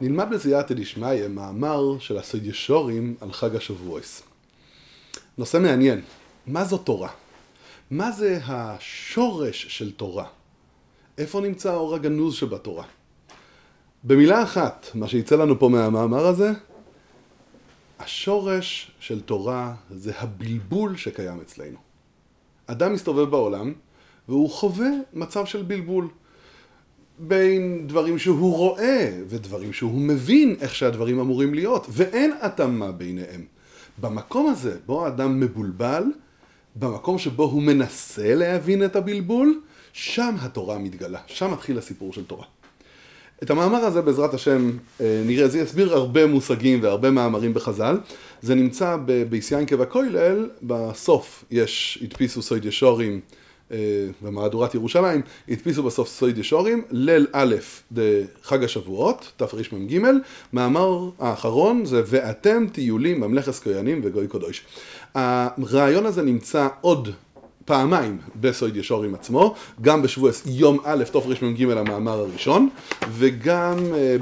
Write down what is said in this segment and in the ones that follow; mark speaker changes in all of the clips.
Speaker 1: נלמד בסייעתא דשמיא מאמר של הסודישורים על חג השבועס. נושא מעניין, מה זו תורה? מה זה השורש של תורה? איפה נמצא האור הגנוז שבתורה? במילה אחת, מה שיצא לנו פה מהמאמר הזה, השורש של תורה זה הבלבול שקיים אצלנו. אדם מסתובב בעולם והוא חווה מצב של בלבול. בין דברים שהוא רואה ודברים שהוא מבין איך שהדברים אמורים להיות, ואין התאמה ביניהם. במקום הזה בו האדם מבולבל, במקום שבו הוא מנסה להבין את הבלבול, שם התורה מתגלה, שם מתחיל הסיפור של תורה. את המאמר הזה בעזרת השם נראה, זה יסביר הרבה מושגים והרבה מאמרים בחז"ל. זה נמצא ביסיינקה והכולל, בסוף יש הדפיסו סודישורים במהדורת ירושלים, הדפיסו בסוף סודישורים, ליל א' חג השבועות, תרמ"ג, מאמר האחרון זה ואתם תהיו לי ממלכת כהנים וגוי קדוש. הרעיון הזה נמצא עוד פעמיים בסודישורים עצמו, גם בשבועס יום א' תרמ"ג המאמר הראשון, וגם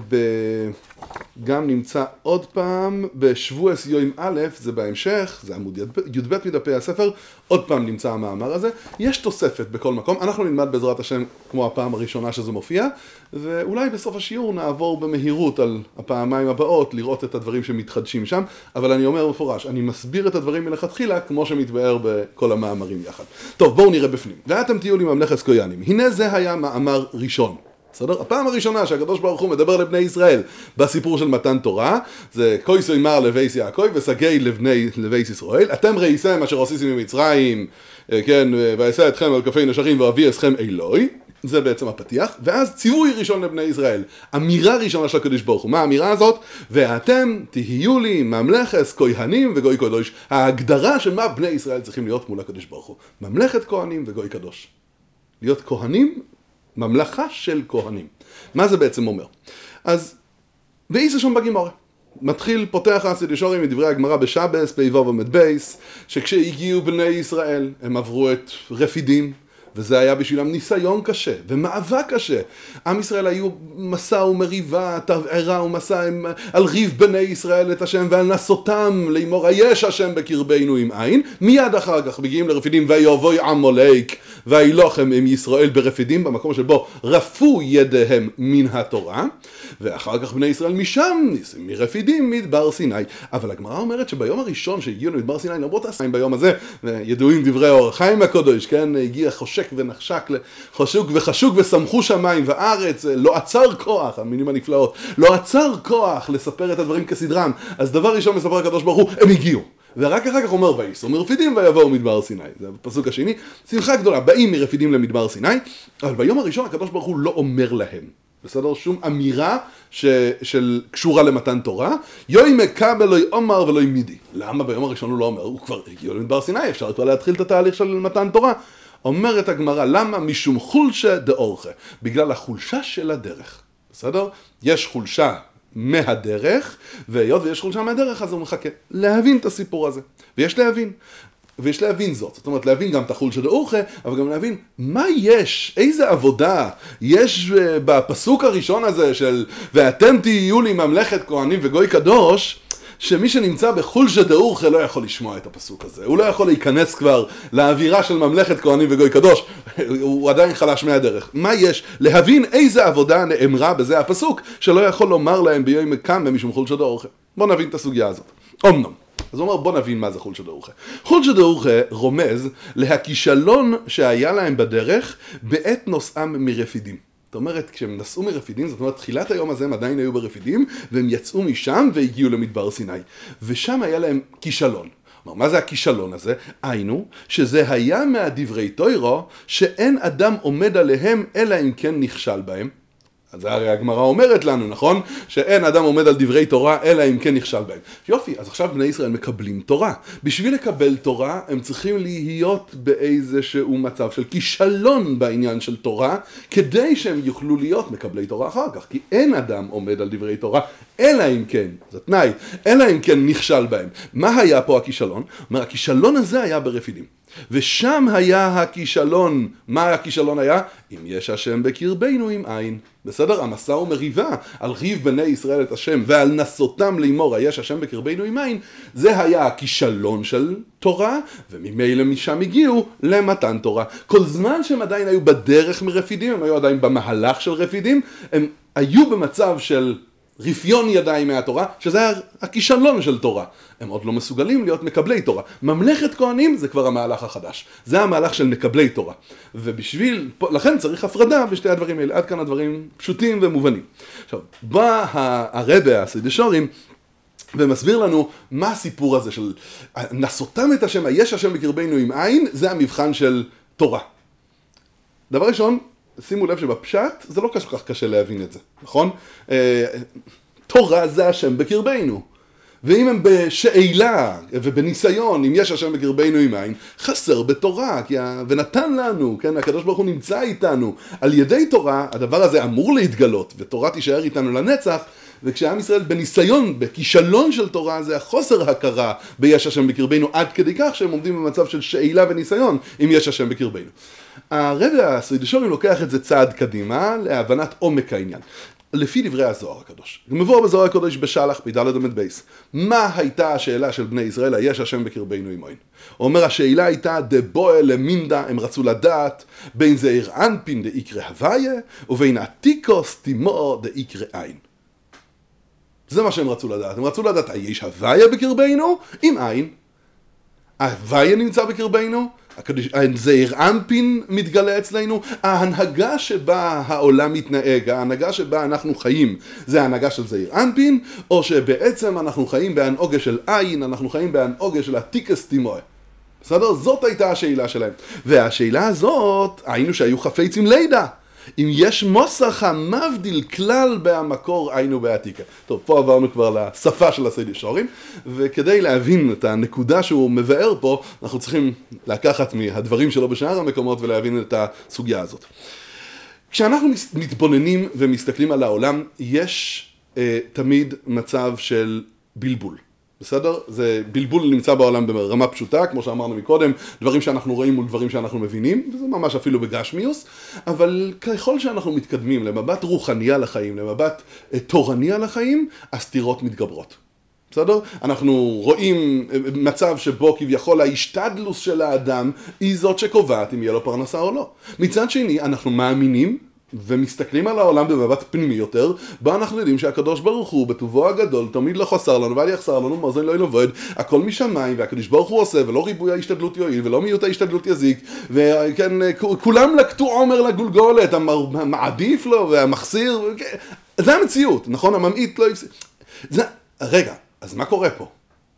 Speaker 1: גם נמצא עוד פעם בשבועס יום א', זה בהמשך, זה עמוד י"ב מדפי הספר, עוד פעם נמצא המאמר הזה. יש תוספת בכל מקום, אנחנו נלמד בעזרת השם כמו הפעם הראשונה שזה מופיע, ואולי בסוף השיעור נעבור במהירות על הפעמיים הבאות, לראות את הדברים שמתחדשים שם, אבל אני אומר מפורש, אני מסביר את הדברים מלכתחילה כמו שמתבאר בכל המאמרים יחד. טוב, בואו נראה בפנים. ואתם תהיו לי ממלכת כהנים. הנה זה היה מאמר ראשון. בסדר? הפעם הראשונה שהקדוש ברוך הוא מדבר לבני ישראל בסיפור של מתן תורה, זה כויסו ימר לבייס יעקב וסגי לבייס ישראל, אתם ראיסם אשר עשיתם ממצרים, כן, ועשה אתכם על כפי נשרים ואביא אתכם אלוהי, זה בעצם הפתיח, ואז ציווי ראשון לבני ישראל, אמירה ראשונה של הקדוש ברוך הוא. מה האמירה הזאת? ואתם תהיו לי ממלכת כהנים וגוי קדוש. ההגדרה של מה בני ישראל צריכים להיות מול הקדוש ברוך הוא, ממלכת כהנים וגוי קדוש. להיות כהנים, ממלכה של כהנים. מה זה בעצם אומר? אז באיזה שם בגימורה מתחיל, פותח הסודישורים מדברי הגמרא בשבס, פ"ו עמוד בייס, שכשהגיעו בני ישראל הם עברו את רפידים, וזה היה בשבילם ניסיון קשה ומאבק קשה. עם ישראל היו מסע ומריבה, תבערה ומסע על ריב בני ישראל את השם ועל נסותם לאמור היש השם בקרבנו עם עין. מיד אחר כך מגיעים לרפידים ויבוא עמלק וילחם עם ישראל ברפידים, במקום שבו רפו ידיהם מן התורה, ואחר כך בני ישראל משם ניסים מרפידים מדבר סיני. אבל הגמרא אומרת שביום הראשון שהגיעו למדבר סיני, למרות הסיים ביום הזה, ידועים דברי אור החיים הקדוש, כן, הגיע חושק ונחשק, חשוק וחשוק ושמחו שמיים וארץ, לא עצר כוח, המילים הנפלאות, לא עצר כוח לספר את הדברים כסדרם. אז דבר ראשון מספר הקדוש ברוך הוא, הם הגיעו. ורק אחר כך אומר וייסעו מרפידים ויבואו מדבר סיני. זה הפסוק השני, שמחה גדולה, באים מרפידים למדבר סיני, אבל ביום הראשון הקדוש ברוך הוא לא אומר להם. בסדר? שום אמירה של קשורה למתן תורה. יוי מקבל לא יאמר ולא ימידי. למה ביום הראשון הוא לא אומר? הוא כבר הגיע למדבר סיני, אפשר כבר להתחיל את התהליך של מתן תורה. אומרת הגמרא, למה? משום חולשה דאורחה. בגלל החולשה של הדרך. בסדר? יש חולשה מהדרך, והיות ויש חולשה מהדרך, אז הוא מחכה להבין את הסיפור הזה. ויש להבין זאת. זאת אומרת, להבין גם את החולשה דאורחה, אבל גם להבין מה יש, איזה עבודה יש בפסוק הראשון הזה של ואתם תהיו לי ממלכת כהנים וגוי קדוש, שמי שנמצא בחולשה דאורחה לא יכול לשמוע את הפסוק הזה. הוא לא יכול להיכנס כבר לאווירה של ממלכת כהנים וגוי קדוש. הוא עדיין חלש מהדרך. מה יש? להבין איזה עבודה נאמרה בזה הפסוק, שלא יכול לומר להם ביום קם משום חולשה דאורחה. בואו נבין את הסוגיה הזאת. אומנם. אז הוא אומר, בוא נבין מה זה חולשה דאורחה. חולשה דאורחה רומז להכישלון שהיה להם בדרך בעת נוסעם מרפידים. זאת אומרת, כשהם נסעו מרפידים, זאת אומרת, תחילת היום הזה הם עדיין היו ברפידים, והם יצאו משם והגיעו למדבר סיני. ושם היה להם כישלון. מה זה הכישלון הזה? היינו, שזה היה מהדברי תוירו, שאין אדם עומד עליהם, אלא אם כן נכשל בהם. אז הרי הגמרא אומרת לנו, נכון? שאין אדם עומד על דברי תורה, אלא אם כן נכשל בהם. יופי, אז עכשיו בני ישראל מקבלים תורה. בשביל לקבל תורה, הם צריכים להיות באיזשהו מצב של כישלון בעניין של תורה, כדי שהם יוכלו להיות מקבלי תורה אחר כך. כי אין אדם עומד על דברי תורה, אלא אם כן, זה תנאי, אלא אם כן נכשל בהם. מה היה פה הכישלון? אומר, הכישלון הזה היה ברפידים. ושם היה הכישלון. מה הכישלון היה? אם יש השם בקרבנו עם עין. בסדר? המסע ומריבה על ריב בני ישראל את השם ועל נסותם לאמור יש השם בקרבנו עם עין, זה היה הכישלון של תורה, וממילא משם הגיעו למתן תורה. כל זמן שהם עדיין היו בדרך מרפידים, הם היו עדיין במהלך של רפידים, הם היו במצב של רפיון ידיים מהתורה, שזה היה הכישלון של תורה. הם עוד לא מסוגלים להיות מקבלי תורה. ממלכת כהנים זה כבר המהלך החדש. זה המהלך של מקבלי תורה. לכן צריך הפרדה בשתי הדברים האלה. עד כאן הדברים פשוטים ומובנים. עכשיו, בא הרבה, הסדישורים, ומסביר לנו מה הסיפור הזה של נסותם את השם, יש השם בקרבנו עם עין, זה המבחן של תורה. דבר ראשון, שימו לב שבפשט זה לא כל כך קשה להבין את זה, נכון? תורה זה השם בקרבנו. ואם הם בשאלה ובניסיון, אם יש השם בקרבנו עם עין, חסר בתורה, ונתן לנו, כן, הקדוש ברוך הוא נמצא איתנו. על ידי תורה, הדבר הזה אמור להתגלות, ותורה תישאר איתנו לנצח, וכשעם ישראל בניסיון, בכישלון של תורה, זה החוסר הכרה ביש השם בקרבנו, עד כדי כך שהם עומדים במצב של שאלה וניסיון, אם יש השם בקרבנו. הרבה הסדישורים לוקח את זה צעד קדימה, להבנת עומק העניין. לפי דברי הזוהר הקדוש. מבואר בזוהר הקדוש בשלח פ"ד עמוד בייס. מה הייתה השאלה של בני ישראל, יש השם בקרבנו עם עין? הוא אומר, השאלה הייתה דבואה למינדה, הם רצו לדעת, בין זעיר אנפין דאיקרא הוויה, ובין עתיקוס תימור דאיקרא עין. זה מה שהם רצו לדעת. הם רצו לדעת, יש הוויה בקרבנו עם עין? ההוויה נמצא בקרבנו? זעיר אנפין מתגלה אצלנו, ההנהגה שבה העולם מתנהג, ההנהגה שבה אנחנו חיים, זה ההנהגה של זעיר אנפין, או שבעצם אנחנו חיים בהנהגה של עין, אנחנו חיים בהנהגה של עתיקס תימוה. בסדר? זאת הייתה השאלה שלהם. והשאלה הזאת, היינו שהיו חפצים לידה. אם יש מוסך המבדיל כלל במקור היינו בעתיקה. טוב, פה עברנו כבר לשפה של הסדישורים, וכדי להבין את הנקודה שהוא מבאר פה, אנחנו צריכים לקחת מהדברים שלו בשאר המקומות ולהבין את הסוגיה הזאת. כשאנחנו מתבוננים ומסתכלים על העולם, יש תמיד מצב של בלבול. בסדר? זה בלבול נמצא בעולם ברמה פשוטה, כמו שאמרנו מקודם, דברים שאנחנו רואים מול דברים שאנחנו מבינים, וזה ממש אפילו בגשמיוס, אבל ככל שאנחנו מתקדמים למבט רוחני על החיים, למבט תורני על החיים, הסתירות מתגברות. בסדר? אנחנו רואים מצב שבו כביכול ההשתדלוס של האדם היא זאת שקובעת אם יהיה לו פרנסה או לא. מצד שני, אנחנו מאמינים ומסתכלים על העולם במבט פנימי יותר, בה אנחנו יודעים שהקדוש ברוך הוא בטובו הגדול תמיד לא חסר לנו ואל יחסר לנו, מאזן לא ינבוד, הכל משמיים, והקדוש ברוך הוא עושה, ולא ריבוי ההשתדלות יועיל, ולא מיעוט ההשתדלות יזיק, וכן, כולם לקטו עומר לגולגולת, המעדיף לו והמחסיר, זה המציאות, נכון? הממעיט לא יפסיק. רגע, אז מה קורה פה?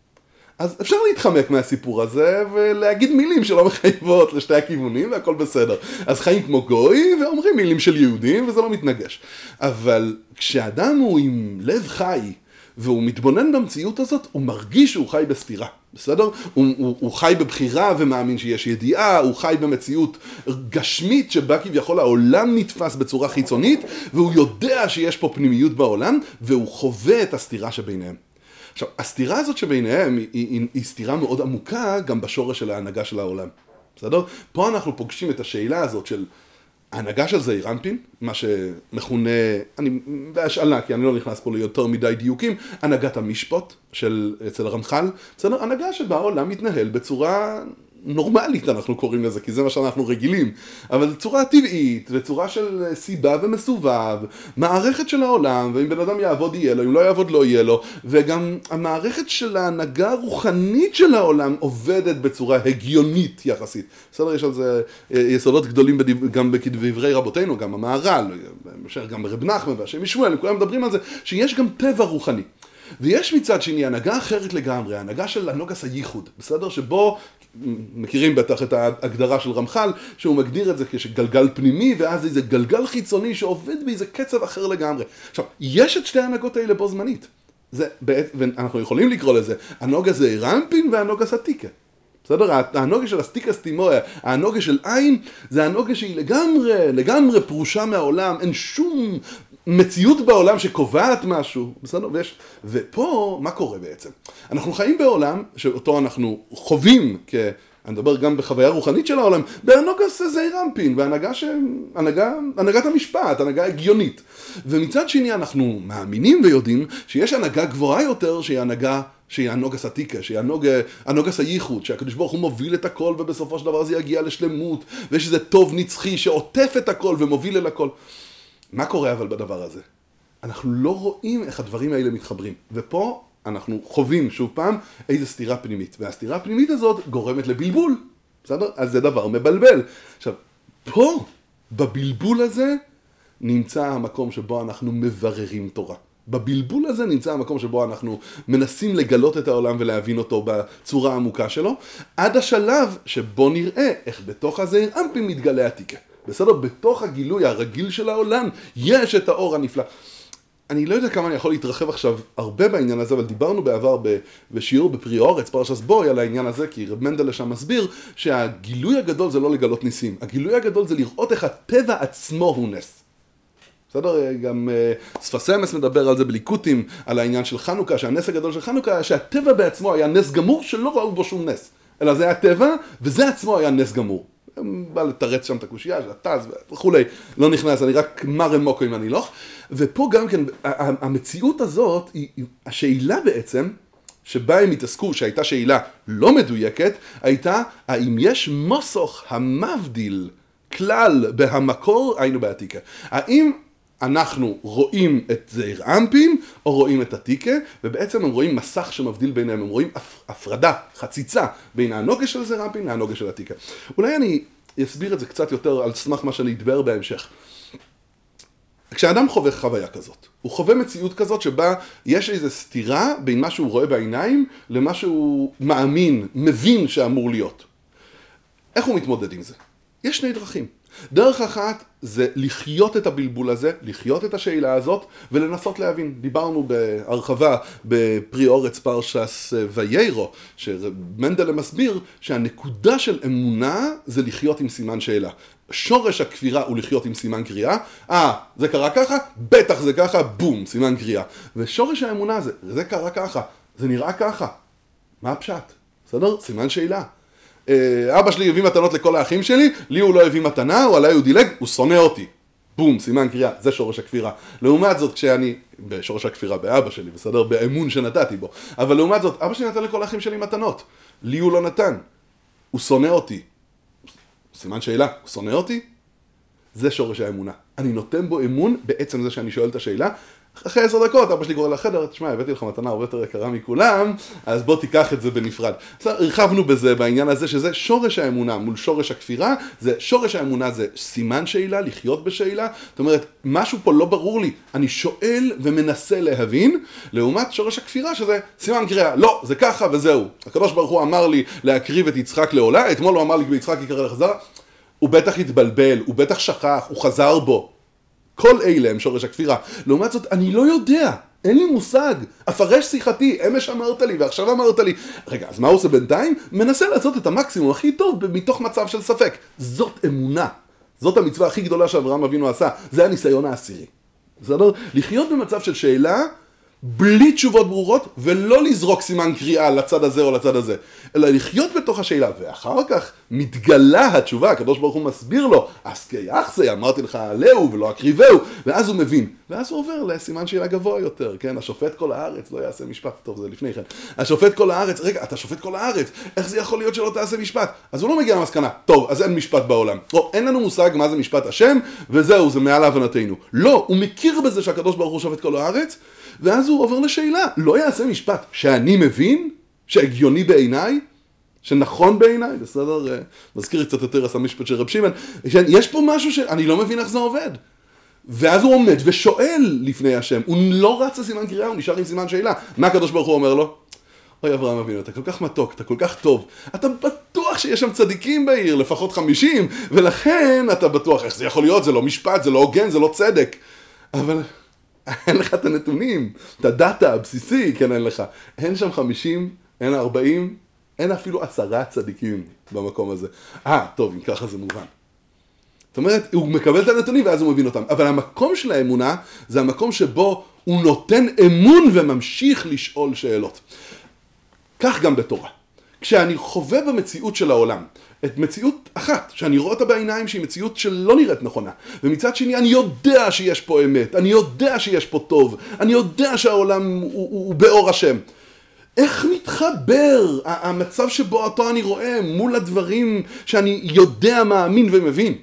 Speaker 1: אז אפשר להתחמק מהסיפור הזה ולהגיד מילים שלא מחייבות לשתי הכיוונים והכל בסדר. אז חיים כמו גוי ואומרים מילים של יהודים וזה לא מתנגש. אבל כשאדם הוא עם לב חי והוא מתבונן במציאות הזאת, הוא מרגיש שהוא חי בסתירה. בסדר? הוא חי בבחירה ומאמין שיש ידיעה, הוא חי במציאות גשמית שבה כביכול העולם נתפס בצורה חיצונית, והוא יודע שיש פה פנימיות בעולם והוא חווה את הסתירה שביניהם. עכשיו, הסתירה הזאת שביניהם היא סתירה מאוד עמוקה גם בשורש של ההנהגה של העולם. בסדר? פה אנחנו פוגשים את השאלה הזאת של ההנהגה של זעיר אנפין, מה שמכונה, אני בהשאלה, כי אני לא נכנס פה ליותר מדי דיוקים, הנהגת המשפט אצל הרמח"ל, בסדר? הנהגה שבה העולם מתנהל בצורה נורמלית, אנחנו קוראים לזה, כי זה מה שאנחנו רגילים, אבל צורה טבעית, וצורה של סיבה ומסובב, מערכת של העולם, ואם בן אדם יעבוד יהיה לו, אם לא יעבוד לא יהיה לו, וגם המערכת של ההנהגה הרוחנית של העולם עובדת בצורה הגיונית יחסית. בסדר, יש על זה יסודות גדולים גם בדברי רבותינו, גם המהר"ל, גם רב נחמן והשם ישמעאל, כולם מדברים על זה, שיש גם טבע רוחני. ויש מצד שני הנהגה אחרת לגמרי, הנהגה של הנוגס הייחוד, בסדר? שבו מכירים בטח את ההגדרה של רמח"ל, שהוא מגדיר את זה כשגלגל פנימי, ואז איזה גלגל חיצוני שעובד באיזה קצב אחר לגמרי. עכשיו, יש את שתי ההנהגות האלה בו זמנית. ואנחנו יכולים לקרוא לזה, הנוגה זה רמפין והנוגה עתיקה. בסדר? הנוגה של הסטיקה סטימויה, הנוגה של עין, זה הנוגה שהיא לגמרי פרושה מהעולם, אין שום מציאות בעולם שקובעת משהו, בסדר? ופה, מה קורה בעצם? אנחנו חיים בעולם שאותו אנחנו חווים אני מדבר גם בחוויה רוחנית של העולם, בהנהגת זעיר אנפין, בהנהגת המשפט, הנהגה הגיונית. ומצד שני אנחנו מאמינים ויודעים שיש הנהגה גבוהה יותר, שהיא הנוגס עתיקה, שהיא הנוגס הייחוד, שהקדוש ברוך הוא מוביל את הכל ובסופו של דבר זה יגיע לשלמות, ויש איזה טוב נצחי שעוטף את הכל ומוביל אל הכל. מה קורה אבל בדבר הזה? אנחנו לא רואים איך הדברים האלה מתחברים, ופה אנחנו חווים שוב פעם איזו סתירה פנימית, והסתירה הפנימית הזאת גורמת לבלבול, בסדר? אז זה דבר מבלבל. עכשיו, פה, בבלבול הזה, נמצא המקום שבו אנחנו מבררים תורה. בבלבול הזה נמצא המקום שבו אנחנו מנסים לגלות את העולם ולהבין אותו בצורה העמוקה שלו, עד השלב שבו נראה איך בתוך הזעיר אנפין מתגלה עתיקה. בסדר? בתוך הגילוי הרגיל של העולם יש את האור הנפלא. אני לא יודע כמה אני יכול להתרחב עכשיו הרבה בעניין הזה, אבל דיברנו בעבר בשיעור בפרי אורץ, פרשת בוי, על העניין הזה, כי רב מנדל שם מסביר שהגילוי הגדול זה לא לגלות ניסים. הגילוי הגדול זה לראות איך הטבע עצמו הוא נס. בסדר? גם ספס אמס מדבר על זה בליקוטים, על העניין של חנוכה, שהנס הגדול של חנוכה, שהטבע בעצמו היה נס גמור שלא ראו בו שום נס. אלא זה היה טבע, וזה עצמו היה נס גמור. בא לתרץ שם את הקושייה, התז וכולי, לא נכנס, אני רק מרם מוקו אם אני לא. ופה גם כן, המציאות הזאת, השאלה בעצם, שבה הם התעסקו, שהייתה שאלה לא מדויקת, הייתה, האם יש מוסוך המבדיל כלל בהמקור, היינו בעתיקה. האם אנחנו רואים את זעיר אנפין, או רואים את עתיקה, ובעצם הם רואים מסך שמבדיל ביניהם, הם רואים הפרדה, חציצה, בין הנוגה של זעיר אנפין והנוגה של עתיקה. אולי אני אסביר את זה קצת יותר על סמך מה שאני אדבר בהמשך. כשאדם חווה חוויה כזאת, הוא חווה מציאות כזאת שבה יש איזו סתירה בין מה שהוא רואה בעיניים, למה שהוא מאמין, מבין שאמור להיות. איך הוא מתמודד עם זה? יש שני דרכים. דרך אחת זה לחיות את הבלבול הזה, לחיות את השאלה הזאת ולנסות להבין. דיברנו בהרחבה בפרי אורץ פרשס ויירו, שמנדל מסביר שהנקודה של אמונה זה לחיות עם סימן שאלה. שורש הכפירה הוא לחיות עם סימן קריאה. זה קרה ככה? בטח זה ככה, בום, סימן קריאה. ושורש האמונה זה קרה ככה, זה נראה ככה. מה הפשט? בסדר? סימן שאלה. אבא שלי הביא מתנות לכל האחים שלי, לי הוא לא הביא מתנה, הוא עליי הוא דילג, הוא שונא אותי. בום, סימן קריאה, זה שורש הכפירה. לעומת זאת, כשאני, בשורש הכפירה באבא שלי, בסדר? באמון שנתתי בו. אבל לעומת זאת, אבא שלי נתן לכל האחים שלי מתנות. לי הוא לא נתן. הוא שונא אותי. סימן שאלה, הוא שונא אותי? זה שורש האמונה. אני נותן בו אמון בעצם זה שאני שואל את השאלה. אחרי 10 דקות, אבא שלי קורא לחדר, תשמע, הבאתי לך מתנה הרבה יותר יקרה מכולם, אז בוא תיקח את זה בנפרד. הרחבנו בזה בעניין הזה, שזה שורש האמונה מול שורש הכפירה, שורש האמונה זה סימן שאלה, לחיות בשאלה, זאת אומרת, משהו פה לא ברור לי, אני שואל ומנסה להבין, לעומת שורש הכפירה, שזה סימן קריאה, לא, זה ככה וזהו. הקדוש ברוך הוא אמר לי להקריב את יצחק לעולה, אתמול הוא אמר לי ביצחק יקרא לחזרה, הוא בטח התבלבל, הוא בטח שכח, הוא חזר בו. כל אלה הם שורש הכפירה. לעומת זאת, אני לא יודע, אין לי מושג. אפרש שיחתי, אמש אמרת לי ועכשיו אמרת לי. רגע, אז מה הוא עושה בינתיים? מנסה לעשות את המקסימום הכי טוב מתוך מצב של ספק. זאת אמונה. זאת המצווה הכי גדולה שאברהם אבינו עשה. זה הניסיון העשירי. בסדר? לחיות במצב של שאלה, בלי תשובות ברורות, ולא לזרוק סימן קריאה לצד הזה או לצד הזה, אלא לחיות בתוך השאלה, ואחר כך מתגלה התשובה, הקדוש ברוך הוא מסביר לו, אז כיחסי, אמרתי לך עליהו ולא אקריבהו, ואז הוא מבין, ואז הוא עובר לסימן שאלה גבוה יותר, כן, השופט כל הארץ, לא יעשה משפט, טוב זה לפני כן, השופט כל הארץ, רגע, אתה שופט כל הארץ, איך זה יכול להיות שלא תעשה משפט? אז הוא לא מגיע למסקנה, טוב, אז אין משפט בעולם, או, אין לנו מושג מה זה משפט השם, וזהו, זה מעל הבנתנו. לא, הוא מכיר בזה שהקדוש ברוך הוא שופט כל הארץ, ואז הוא עובר לשאלה, לא יעשה משפט שאני מבין, שהגיוני בעיניי, שנכון בעיניי, בסדר, מזכיר קצת יותר עשה משפט של רב שמעון, יש פה משהו שאני לא מבין איך זה עובד. ואז הוא עומד ושואל לפני השם, הוא לא רץ לסימן קריאה, הוא נשאר עם סימן שאלה. מה הקדוש ברוך הוא אומר לו? אוי אברהם אבינו, אתה כל כך מתוק, אתה כל כך טוב, אתה בטוח שיש שם צדיקים בעיר, לפחות 50, ולכן אתה בטוח, איך זה יכול להיות, זה לא משפט, זה לא הוגן, זה לא צדק. אבל אין לך את הנתונים, את הדאטה הבסיסי, כן אין לך. אין שם 50, אין 40, אין אפילו 10 צדיקים במקום הזה. טוב, אם ככה זה מובן. זאת אומרת, הוא מקבל את הנתונים ואז הוא מבין אותם. אבל המקום של האמונה זה המקום שבו הוא נותן אמון וממשיך לשאול שאלות. כך גם בתורה. כשאני חווה במציאות של העולם, את מציאות אחת, שאני רואה אותה בעיניים שהיא מציאות שלא נראית נכונה, ומצד שני אני יודע שיש פה אמת, אני יודע שיש פה טוב, אני יודע שהעולם הוא באור השם. איך מתחבר המצב שבו אותו אני רואה מול הדברים שאני יודע, מאמין ומבין?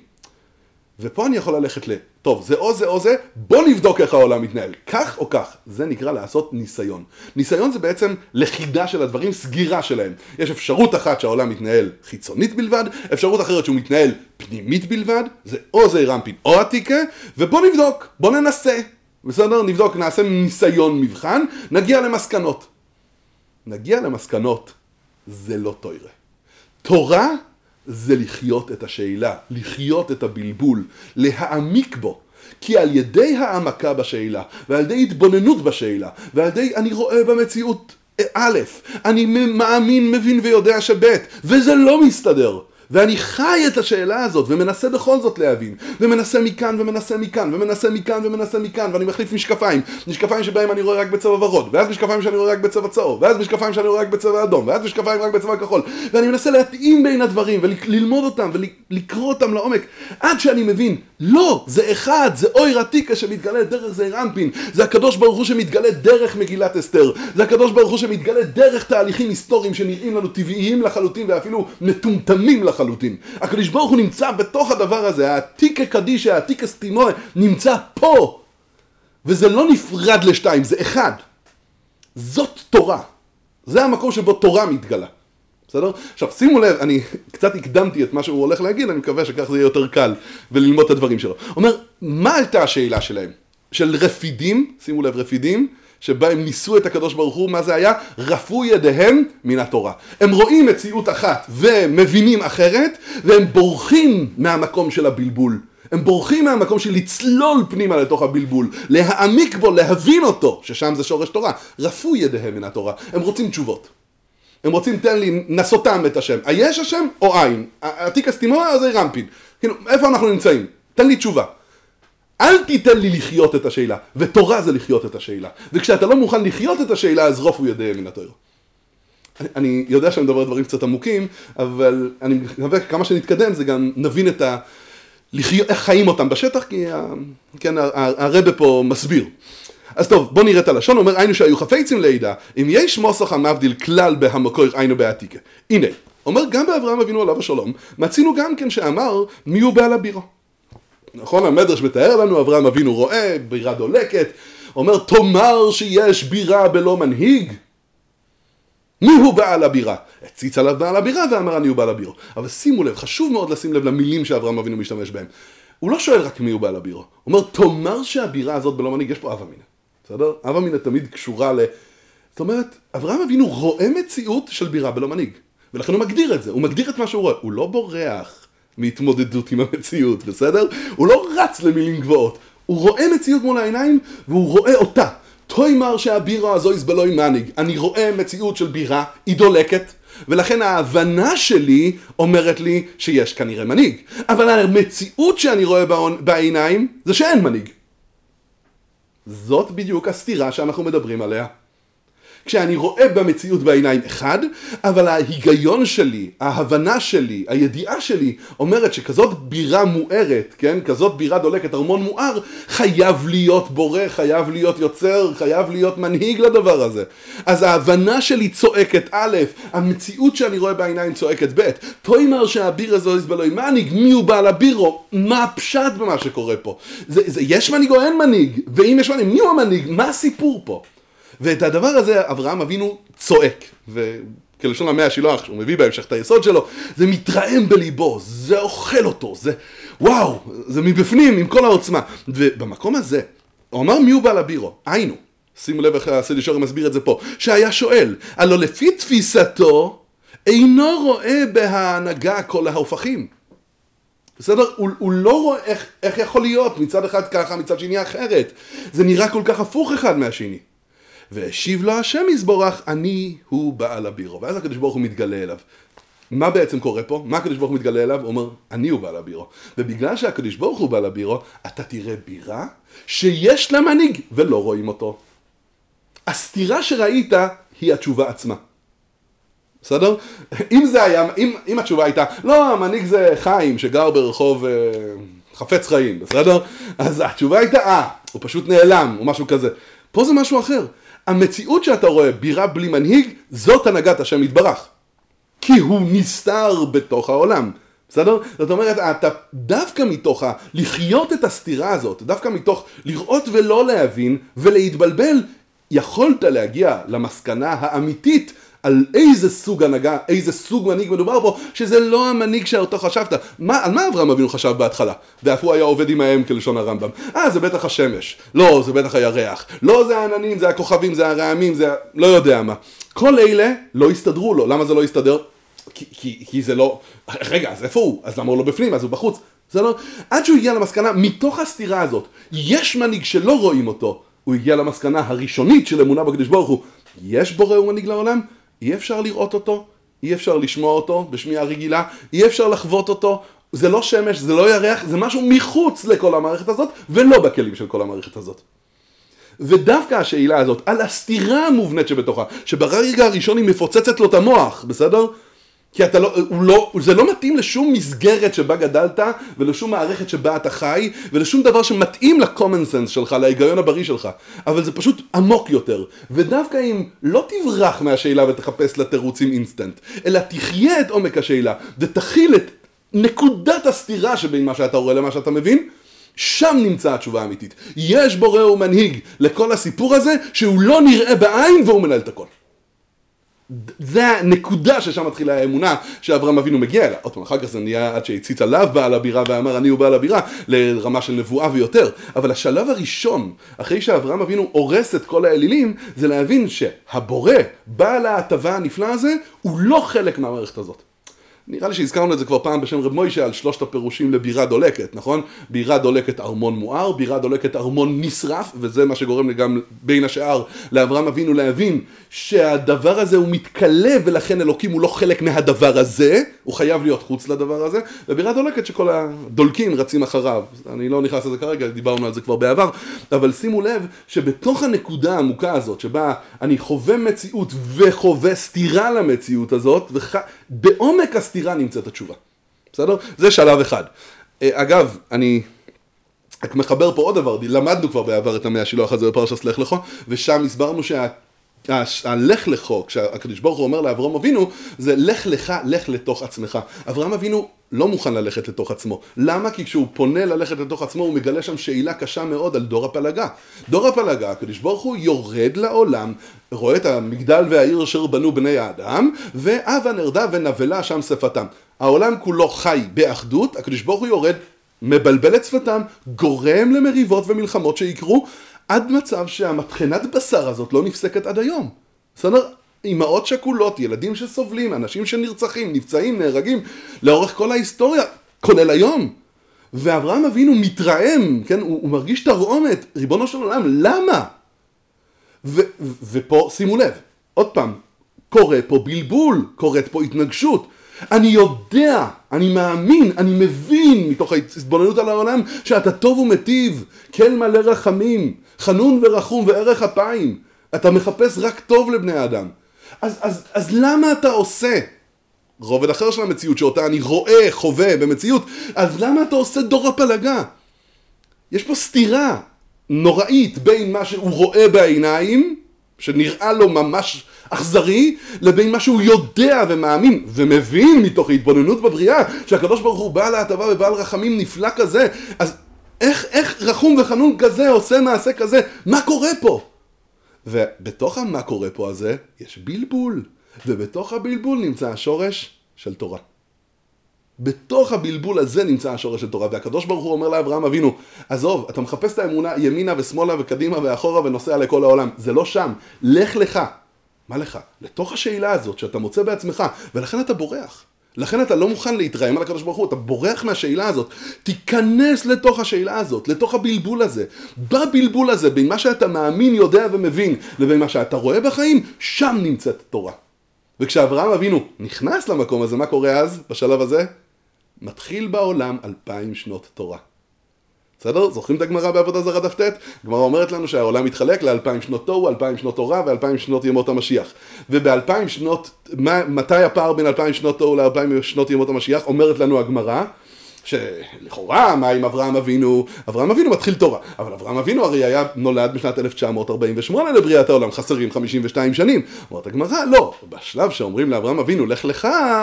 Speaker 1: ופה אני יכול ללכת טוב, זה או זה או זה, בוא נבדוק איך העולם מתנהל. כך או כך, זה נקרא לעשות ניסיון. ניסיון זה בעצם לכידה של הדברים, סגירה שלהם. יש אפשרות אחת שהעולם מתנהל חיצונית בלבד, אפשרות אחרת שהוא מתנהל פנימית בלבד, זה או זה רמפין או עתיקה, ובוא נבדוק, בוא ננסה. בסדר? נבדוק, נעשה ניסיון מבחן, נגיע למסקנות. נגיע למסקנות, זה לא תורה. תורה זה לחיות את השאלה, לחיות את הבלבול, להעמיק בו. כי על ידי העמקה בשאלה, ועל ידי התבוננות בשאלה, ועל ידי אני רואה במציאות א', אני מאמין, מבין ויודע שב', וזה לא מסתדר. ואני חי את השאלה הזאת, ומנסה בכל זאת להבין, ומנסה מכאן, ומנסה מכאן, ומנסה מכאן, ומנסה מכאן, ואני מחליף משקפיים, משקפיים שבהם אני רואה רק בצבע ורוד, ואז משקפיים שאני רואה רק בצבע צהוב, ואז משקפיים שאני רואה רק בצבע אדום, ואז משקפיים רק בצבע כחול, ואני מנסה להתאים בין הדברים, וללמוד אותם, ולקרוא אותם לעומק, עד שאני מבין, לא, זה אחד, זה אוי עתיקה שמתגלה דרך זה רמפין, זה הקדוש ברוך הוא שמתגלה דרך מגילת אסתר, זה הקדוש ברוך הוא שמתגלה דרך תהליכים היסטוריים שנראים לנו טבעיים לחלוטין, ואפילו מטומטמים לחלוטין. הקדוש ברוך הוא נמצא בתוך הדבר הזה, העתיקה קדישה, העתיקה סתימוה, נמצא פה, וזה לא נפרד לשתיים, זה אחד. זאת תורה. זה המקום שבו תורה מתגלה. בסדר? עכשיו, שימו לב, אני קצת הקדמתי את מה שהוא הולך להגיד, אני מקווה שכך זה יהיה יותר קל וללמוד את הדברים שלו. אומר, מה הייתה השאלה שלהם? של רפידים, שימו לב, רפידים, שבהם ניסו את הקדוש ברוך הוא, מה זה היה? רפו ידיהם מן התורה. הם רואים מציאות אחת ומבינים אחרת, והם בורחים מהמקום של הבלבול. הם בורחים מהמקום של לצלול פנימה לתוך הבלבול, להעמיק בו, להבין אותו, ששם זה שורש תורה. רפו ידיהם מן התורה. הם רוצים תשובות. הם רוצים, תן לי, נסותם את השם. היש השם או אין? העתיקה סתימוה או זה רמפין? איפה אנחנו נמצאים? תן לי תשובה. אל תיתן לי לחיות את השאלה, ותורה זה לחיות את השאלה. וכשאתה לא מוכן לחיות את השאלה, אז רפו ידיהם מן התורה. אני יודע שאני מדבר דברים קצת עמוקים, אבל אני מקווה כמה שנתקדם, זה גם נבין את איך חיים אותם בשטח, כי כן, הרב פה מסביר. אז טוב, בוא נראה את הלשון, אומר, היינו שהיו חפצים לידע, אם יש מוסך המבדיל כלל בהמקור, היינו בעתיקה. הנה, אומר, גם באברהם אבינו עליו השלום, מצינו גם כן שאמר, מי הוא בעל הבירה. נכון, המדרש מתאר לנו, אברהם אבינו רואה, בירה דולקת, אומר, תאמר שיש בירה בלא מנהיג. מי הוא בעל הבירה? הציץ עליו בעל הבירה ואמר, אני הוא בעל הבירה. אבל שימו לב, חשוב מאוד לשים לב למילים שאברהם אבינו משתמש בהם. הוא לא שואל רק מי הוא בעל הבירה. הוא אומר, תאמר שהבירה הזאת בלא מנהיג, יש פה אב אמינא. בסדר? אב אמינא תמיד קשורה זאת אומרת, אברהם אבינו רואה מציאות של בירה בלא מנהיג. ולכן הוא מגדיר את זה, הוא מגדיר את מה שהוא רואה. הוא לא בורח מהתמודדות עם המציאות, בסדר? הוא לא רץ למילים גבוהות. הוא רואה מציאות מול העיניים והוא רואה אותה. תאמר שהבירה הזו יסבלו עם מנהיג. אני רואה מציאות של בירה, היא דולקת, ולכן ההבנה שלי אומרת לי שיש כנראה מנהיג. אבל המציאות שאני רואה בעיניים זה שאין מנהיג. זאת בדיוק הסתירה שאנחנו מדברים עליה. כשאני רואה במציאות בעיניים אחד, אבל ההיגיון שלי, ההבנה שלי, הידיעה שלי, אומרת שכזאת בירה מוארת, כן? כזאת בירה דולקת, ארמון מואר, חייב להיות בורא, חייב להיות יוצר, חייב להיות מנהיג לדבר הזה. אז ההבנה שלי צועקת א', המציאות שאני רואה בעיניים צועקת ב', תאמר שהביר הזו יסבלו עם מנהיג, מי הוא בעל הבירו? מה הפשט במה שקורה פה? יש מנהיג או אין מנהיג? ואם יש מנהיג, מי הוא המנהיג? מה הסיפור פה? ואת הדבר הזה אברהם אבינו צועק, וכלשון המאה השילוח, שהוא מביא בהמשך את היסוד שלו, זה מתרעם בליבו, זה אוכל אותו, זה וואו, זה מבפנים עם כל העוצמה. ובמקום הזה, הוא אמר מי הוא בעל הבירו? היינו, שימו לב איך הסדי שורם מסביר את זה פה, שהיה שואל, הלא לפי תפיסתו, אינו רואה בהנהגה כל ההופכים. בסדר? הוא לא רואה איך יכול להיות מצד אחד ככה, מצד שני אחרת. זה נראה כל כך הפוך אחד מהשני. והשיב לו השם יזבורך, אני הוא בעל הבירו. ואז הקדוש ברוך הוא מתגלה אליו. מה בעצם קורה פה? מה הקדוש ברוך הוא מתגלה אליו? הוא אומר, אני הוא בעל הבירו. ובגלל שהקדוש ברוך הוא בעל הבירו, אתה תראה בירה שיש לה מנהיג ולא רואים אותו. הסתירה שראית היא התשובה עצמה. בסדר? אם התשובה הייתה, לא, המנהיג זה חיים שגר ברחוב חפץ חיים, בסדר? אז התשובה הייתה, הוא פשוט נעלם, או משהו כזה. פה זה משהו אחר. המציאות שאתה רואה, בירה בלי מנהיג, זאת הנהגת השם יתברך. כי הוא נסתר בתוך העולם. בסדר? זאת אומרת, אתה דווקא מתוך לחיות את הסתירה הזאת, דווקא מתוך לראות ולא להבין ולהתבלבל, יכולת להגיע למסקנה האמיתית על איזה סוג הנהגה, איזה סוג מנהיג מדובר פה, שזה לא המנהיג שאותו חשבת. על מה אברהם אבינו חשב בהתחלה? ואף הוא היה עובד עם האם כלשון הרמב"ם. זה בטח השמש. לא, זה בטח הירח. לא, זה העננים, זה הכוכבים, זה הרעמים, זה לא יודע מה. כל אלה לא הסתדרו לו. למה זה לא הסתדר? כי זה לא... רגע, אז איפה הוא? אז למה הוא לא בפנים? אז הוא בחוץ. זה לא... עד שהוא הגיע למסקנה, מתוך הסתירה הזאת, יש מנהיג שלא רואים אותו. הוא הגיע למסקנה הראשונית של אמונה בקדוש ברוך הוא. יש בורא ומנהיג לעולם? אי אפשר לראות אותו, אי אפשר לשמוע אותו בשמיעה רגילה, אי אפשר לחוות אותו, זה לא שמש, זה לא ירח, זה משהו מחוץ לכל המערכת הזאת, ולא בכלים של כל המערכת הזאת. ודווקא השאלה הזאת, על הסתירה המובנית שבתוכה, שברגע הראשון היא מפוצצת לו את המוח, בסדר? כי זה לא מתאים לשום מסגרת שבה גדלת, ולשום מערכת שבה אתה חי, ולשום דבר שמתאים ל-common sense שלך, להיגיון הבריא שלך. אבל זה פשוט עמוק יותר. ודווקא אם לא תברח מהשאלה ותחפש לתירוצים אינסטנט, אלא תחיה את עומק השאלה, ותכיל את נקודת הסתירה שבין מה שאתה רואה למה שאתה מבין, שם נמצא התשובה האמיתית. יש בורא ומנהיג לכל הסיפור הזה, שהוא לא נראה בעין והוא מנהל את הכל. זה הנקודה ששם מתחילה האמונה שאברהם אבינו מגיע אליה. עוד פעם, אחר כך זה נהיה עד שהציץ עליו בעל הבירה ואמר אני הוא בעל הבירה, לרמה של נבואה ויותר. אבל השלב הראשון, אחרי שאברהם אבינו הורס את כל האלילים, זה להבין שהבורא, בעל ההטבה הנפלא הזה, הוא לא חלק מהמערכת הזאת. נראה לי שהזכרנו את זה כבר פעם בשם רב מוישה על 3 הפירושים לבירה דולקת, נכון? בירה דולקת ארמון מואר, בירה דולקת ארמון נשרף, וזה מה שגורם גם בין השאר לאברהם אבינו להבין שהדבר הזה הוא מתקלה ולכן אלוקים הוא לא חלק מהדבר הזה, הוא חייב להיות חוץ לדבר הזה, ובירה דולקת שכל הדולקים רצים אחריו. אני לא נכנס לזה כרגע, דיברנו על זה כבר בעבר, אבל שימו לב שבתוך הנקודה העמוקה הזאת שבה אני חווה מציאות וחווה סתירה למציאות הזאת, בעומק הסתירה נמצאת התשובה. בסדר? זה שלב אחד. אגב, אני רק מחבר פה עוד דבר, למדנו כבר בעבר את המאה השילוח הזה בפרשת לך לכו, ושם הסברנו שהלך לכו, כשהקדוש ברוך הוא אומר לאברהם אבינו, זה לך לך, לך לתוך עצמך. אברהם אבינו לא מוכן ללכת לתוך עצמו. למה? כי כשהוא פונה ללכת לתוך עצמו, הוא מגלה שם שאלה קשה מאוד על דור הפלגה. דור הפלגה, הקדוש ברוך הוא יורד לעולם, רואה את המגדל והעיר אשר בנו בני האדם, ואבה נרדה ונבלה שם שפתם. העולם כולו חי באחדות, הקדוש ברוך הוא יורד, מבלבל את שפתם, גורם למריבות ומלחמות שיקרו, עד מצב שהמטחנת בשר הזאת לא נפסקת עד היום. בסדר? אמהות שכולות, ילדים שסובלים, אנשים שנרצחים, נפצעים, נהרגים, לאורך כל ההיסטוריה, כולל היום. ואברהם אבינו מתרעם, כן? הוא מרגיש תרעומת, ריבונו של עולם, למה? ופה, שימו לב, עוד פעם, קורה פה בלבול, קורית פה התנגשות. אני יודע, אני מאמין, אני מבין מתוך ההתבוננות על העולם שאתה טוב ומטיב, כל מלא רחמים, חנון ורחום וערך אפיים. אתה מחפש רק טוב לבני האדם. אז למה אתה עושה רובד אחר של המציאות שאותה אני רואה, חווה במציאות? אז למה אתה עושה דור הפלגה? יש פה סתירה נוראית בין מה שהוא רואה בעיניים, שנראה לו ממש אכזרי, לבין מה שהוא יודע ומאמין ומבין מתוך ההתבוננות בבריאה, שהקדוש ברוך הוא בעל ההטבה ובעל רחמים נפלא כזה. אז איך רחום וחנון כזה עושה מעשה כזה? מה קורה פה? ובתוך מה קורה פה הזה יש בלבול, ובתוך הבלבול נמצא השורש של תורה. בתוך הבלבול הזה נמצא השורש של תורה, והקדוש ברוך הוא אומר לאברהם אבינו, עזוב, אתה מחפש את האמונה ימינה ושמאלה וקדימה ואחורה ונוסע לכל העולם, זה לא שם, לך לך. מה לך? לתוך השאלה הזאת שאתה מוצא בעצמך, ולכן אתה בורח. לכן אתה לא מוכן להתרעם על הקדוש ברוך הוא, אתה בורח מהשאלה הזאת. תיכנס לתוך השאלה הזאת, לתוך הבלבול הזה. בבלבול הזה, בין מה שאתה מאמין, יודע ומבין, לבין מה שאתה רואה בחיים, שם נמצאת תורה. וכשאברהם אבינו נכנס למקום הזה, מה קורה אז, בשלב הזה? מתחיל בעולם 2000 שנות תורה. בסדר? זוכרים את הגמרא בעבודה זרה דף ט'? הגמרא אומרת לנו שהעולם מתחלק ל2000 שנות תוהו, 2000 שנות תורה ו2000 שנות ימות המשיח. וב2000 שנות, מתי הפער בין 2000 שנות תוהו ל2000 שנות ימות המשיח? אומרת לנו הגמרא, שלכאורה, מה עם אברהם אבינו? אברהם אבינו מתחיל תורה, אבל אברהם אבינו הרי היה נולד בשנת 1948 לבריאת העולם, חסרים 52 שנים. אומרת הגמרא, לא, בשלב שאומרים לאברהם אבינו, לך לך,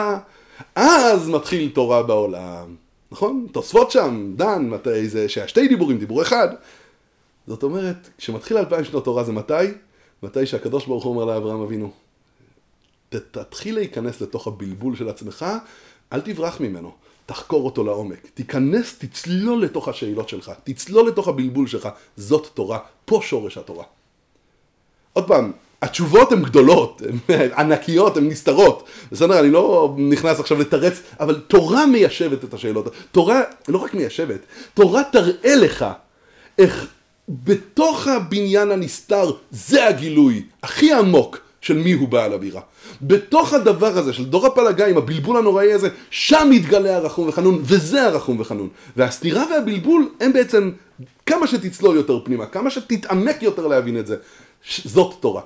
Speaker 1: אז מתחיל תורה בעולם. נכון? תוספות שם, דן, מתי זה, שהיה שתי דיבורים, דיבור אחד. זאת אומרת, כשמתחיל 2000 שנות תורה זה מתי? מתי שהקדוש ברוך הוא אומר לאברהם אבינו, תתחיל להיכנס לתוך הבלבול של עצמך, אל תברח ממנו. תחקור אותו לעומק, תיכנס, תצלול לתוך השאלות שלך, תצלול לתוך הבלבול שלך, זאת תורה, פה שורש התורה. עוד פעם, התשובות הן גדולות, הן ענקיות, הן נסתרות, בסדר, אני לא נכנס עכשיו לתרץ, אבל תורה מיישבת את השאלות, תורה לא רק מיישבת, תורה תראה לך איך בתוך הבניין הנסתר, זה הגילוי הכי עמוק של מי הוא בעל הבירה. בתוך הדבר הזה של דור הפלגה עם הבלבול הנוראי הזה, שם מתגלה הרחום וחנון, וזה הרחום וחנון. והסתירה והבלבול הם בעצם כמה שתצלול יותר פנימה, כמה שתתעמק יותר להבין את זה. זאת תורה.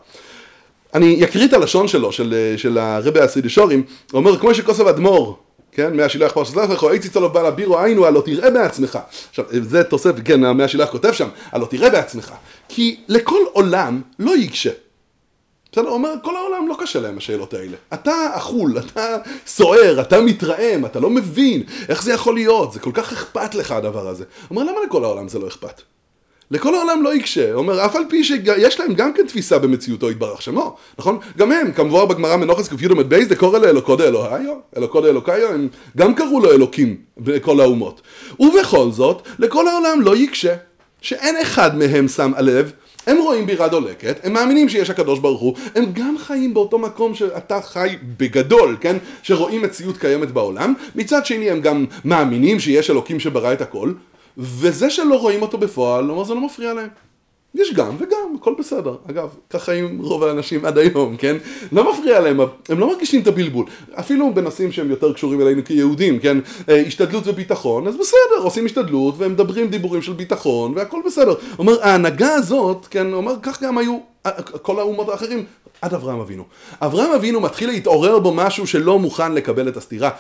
Speaker 1: אני אקריא את הלשון שלו, של הרבי הסיידי שורים, הוא אומר, כמו שכוסף אדמו"ר, כן, מהשילח פרשת לך, או איציץ עליו בעל הבירו, היינו, הלא תראה בעצמך. עכשיו, זה תוסף, כן, מהשילח כותב שם, הלא תראה בעצמך. כי לכל עולם לא יקשה. בסדר, הוא אומר, כל העולם לא קשה להם השאלות האלה. אתה אכול, אתה סוער, אתה מתרעם, אתה לא מבין איך זה יכול להיות, זה כל כך אכפת לך הדבר הזה. הוא אומר, למה לכל העולם זה לא אכפת? לכל העולם לא יקשה. הוא אומר, אף על פי שיש להם גם כן תפיסה במציאותו יתברך שמו, נכון? גם הם, כמבואר בגמרא מנוחס ק"י בייס, זה קורא לאלוקו דאלוהיו, אלוקו דאלוקיו, הם גם קראו לו אלוקים בכל האומות. ובכל זאת, לכל העולם לא יקשה, שאין אחד מהם שם הלב, הם רואים בירה דולקת, הם מאמינים שיש הקדוש ברוך הוא, הם גם חיים באותו מקום שאתה חי בגדול, כן? שרואים מציאות קיימת בעולם, מצד שני הם גם מאמינים שיש אלוקים שברא את הכל, וזה שלא רואים אותו בפועל, זה לא מפריע להם. יש גם וגם, הכל בסדר. אגב, כך חיים רוב האנשים עד היום, כן? לא מפריע להם, הם לא מרגישים את הבלבול. אפילו בנושאים שהם יותר קשורים אלינו כיהודים, כן? השתדלות וביטחון, אז בסדר, עושים השתדלות והם מדברים דיבורים של ביטחון והכל בסדר. אומר, ההנהגה הזאת, כן, אומר, כך גם היו כל האומות האחרים, עד אברהם אבינו. אברהם אבינו מתחיל להתעורר בו משהו שלא מוכן לקבל את הסתירה.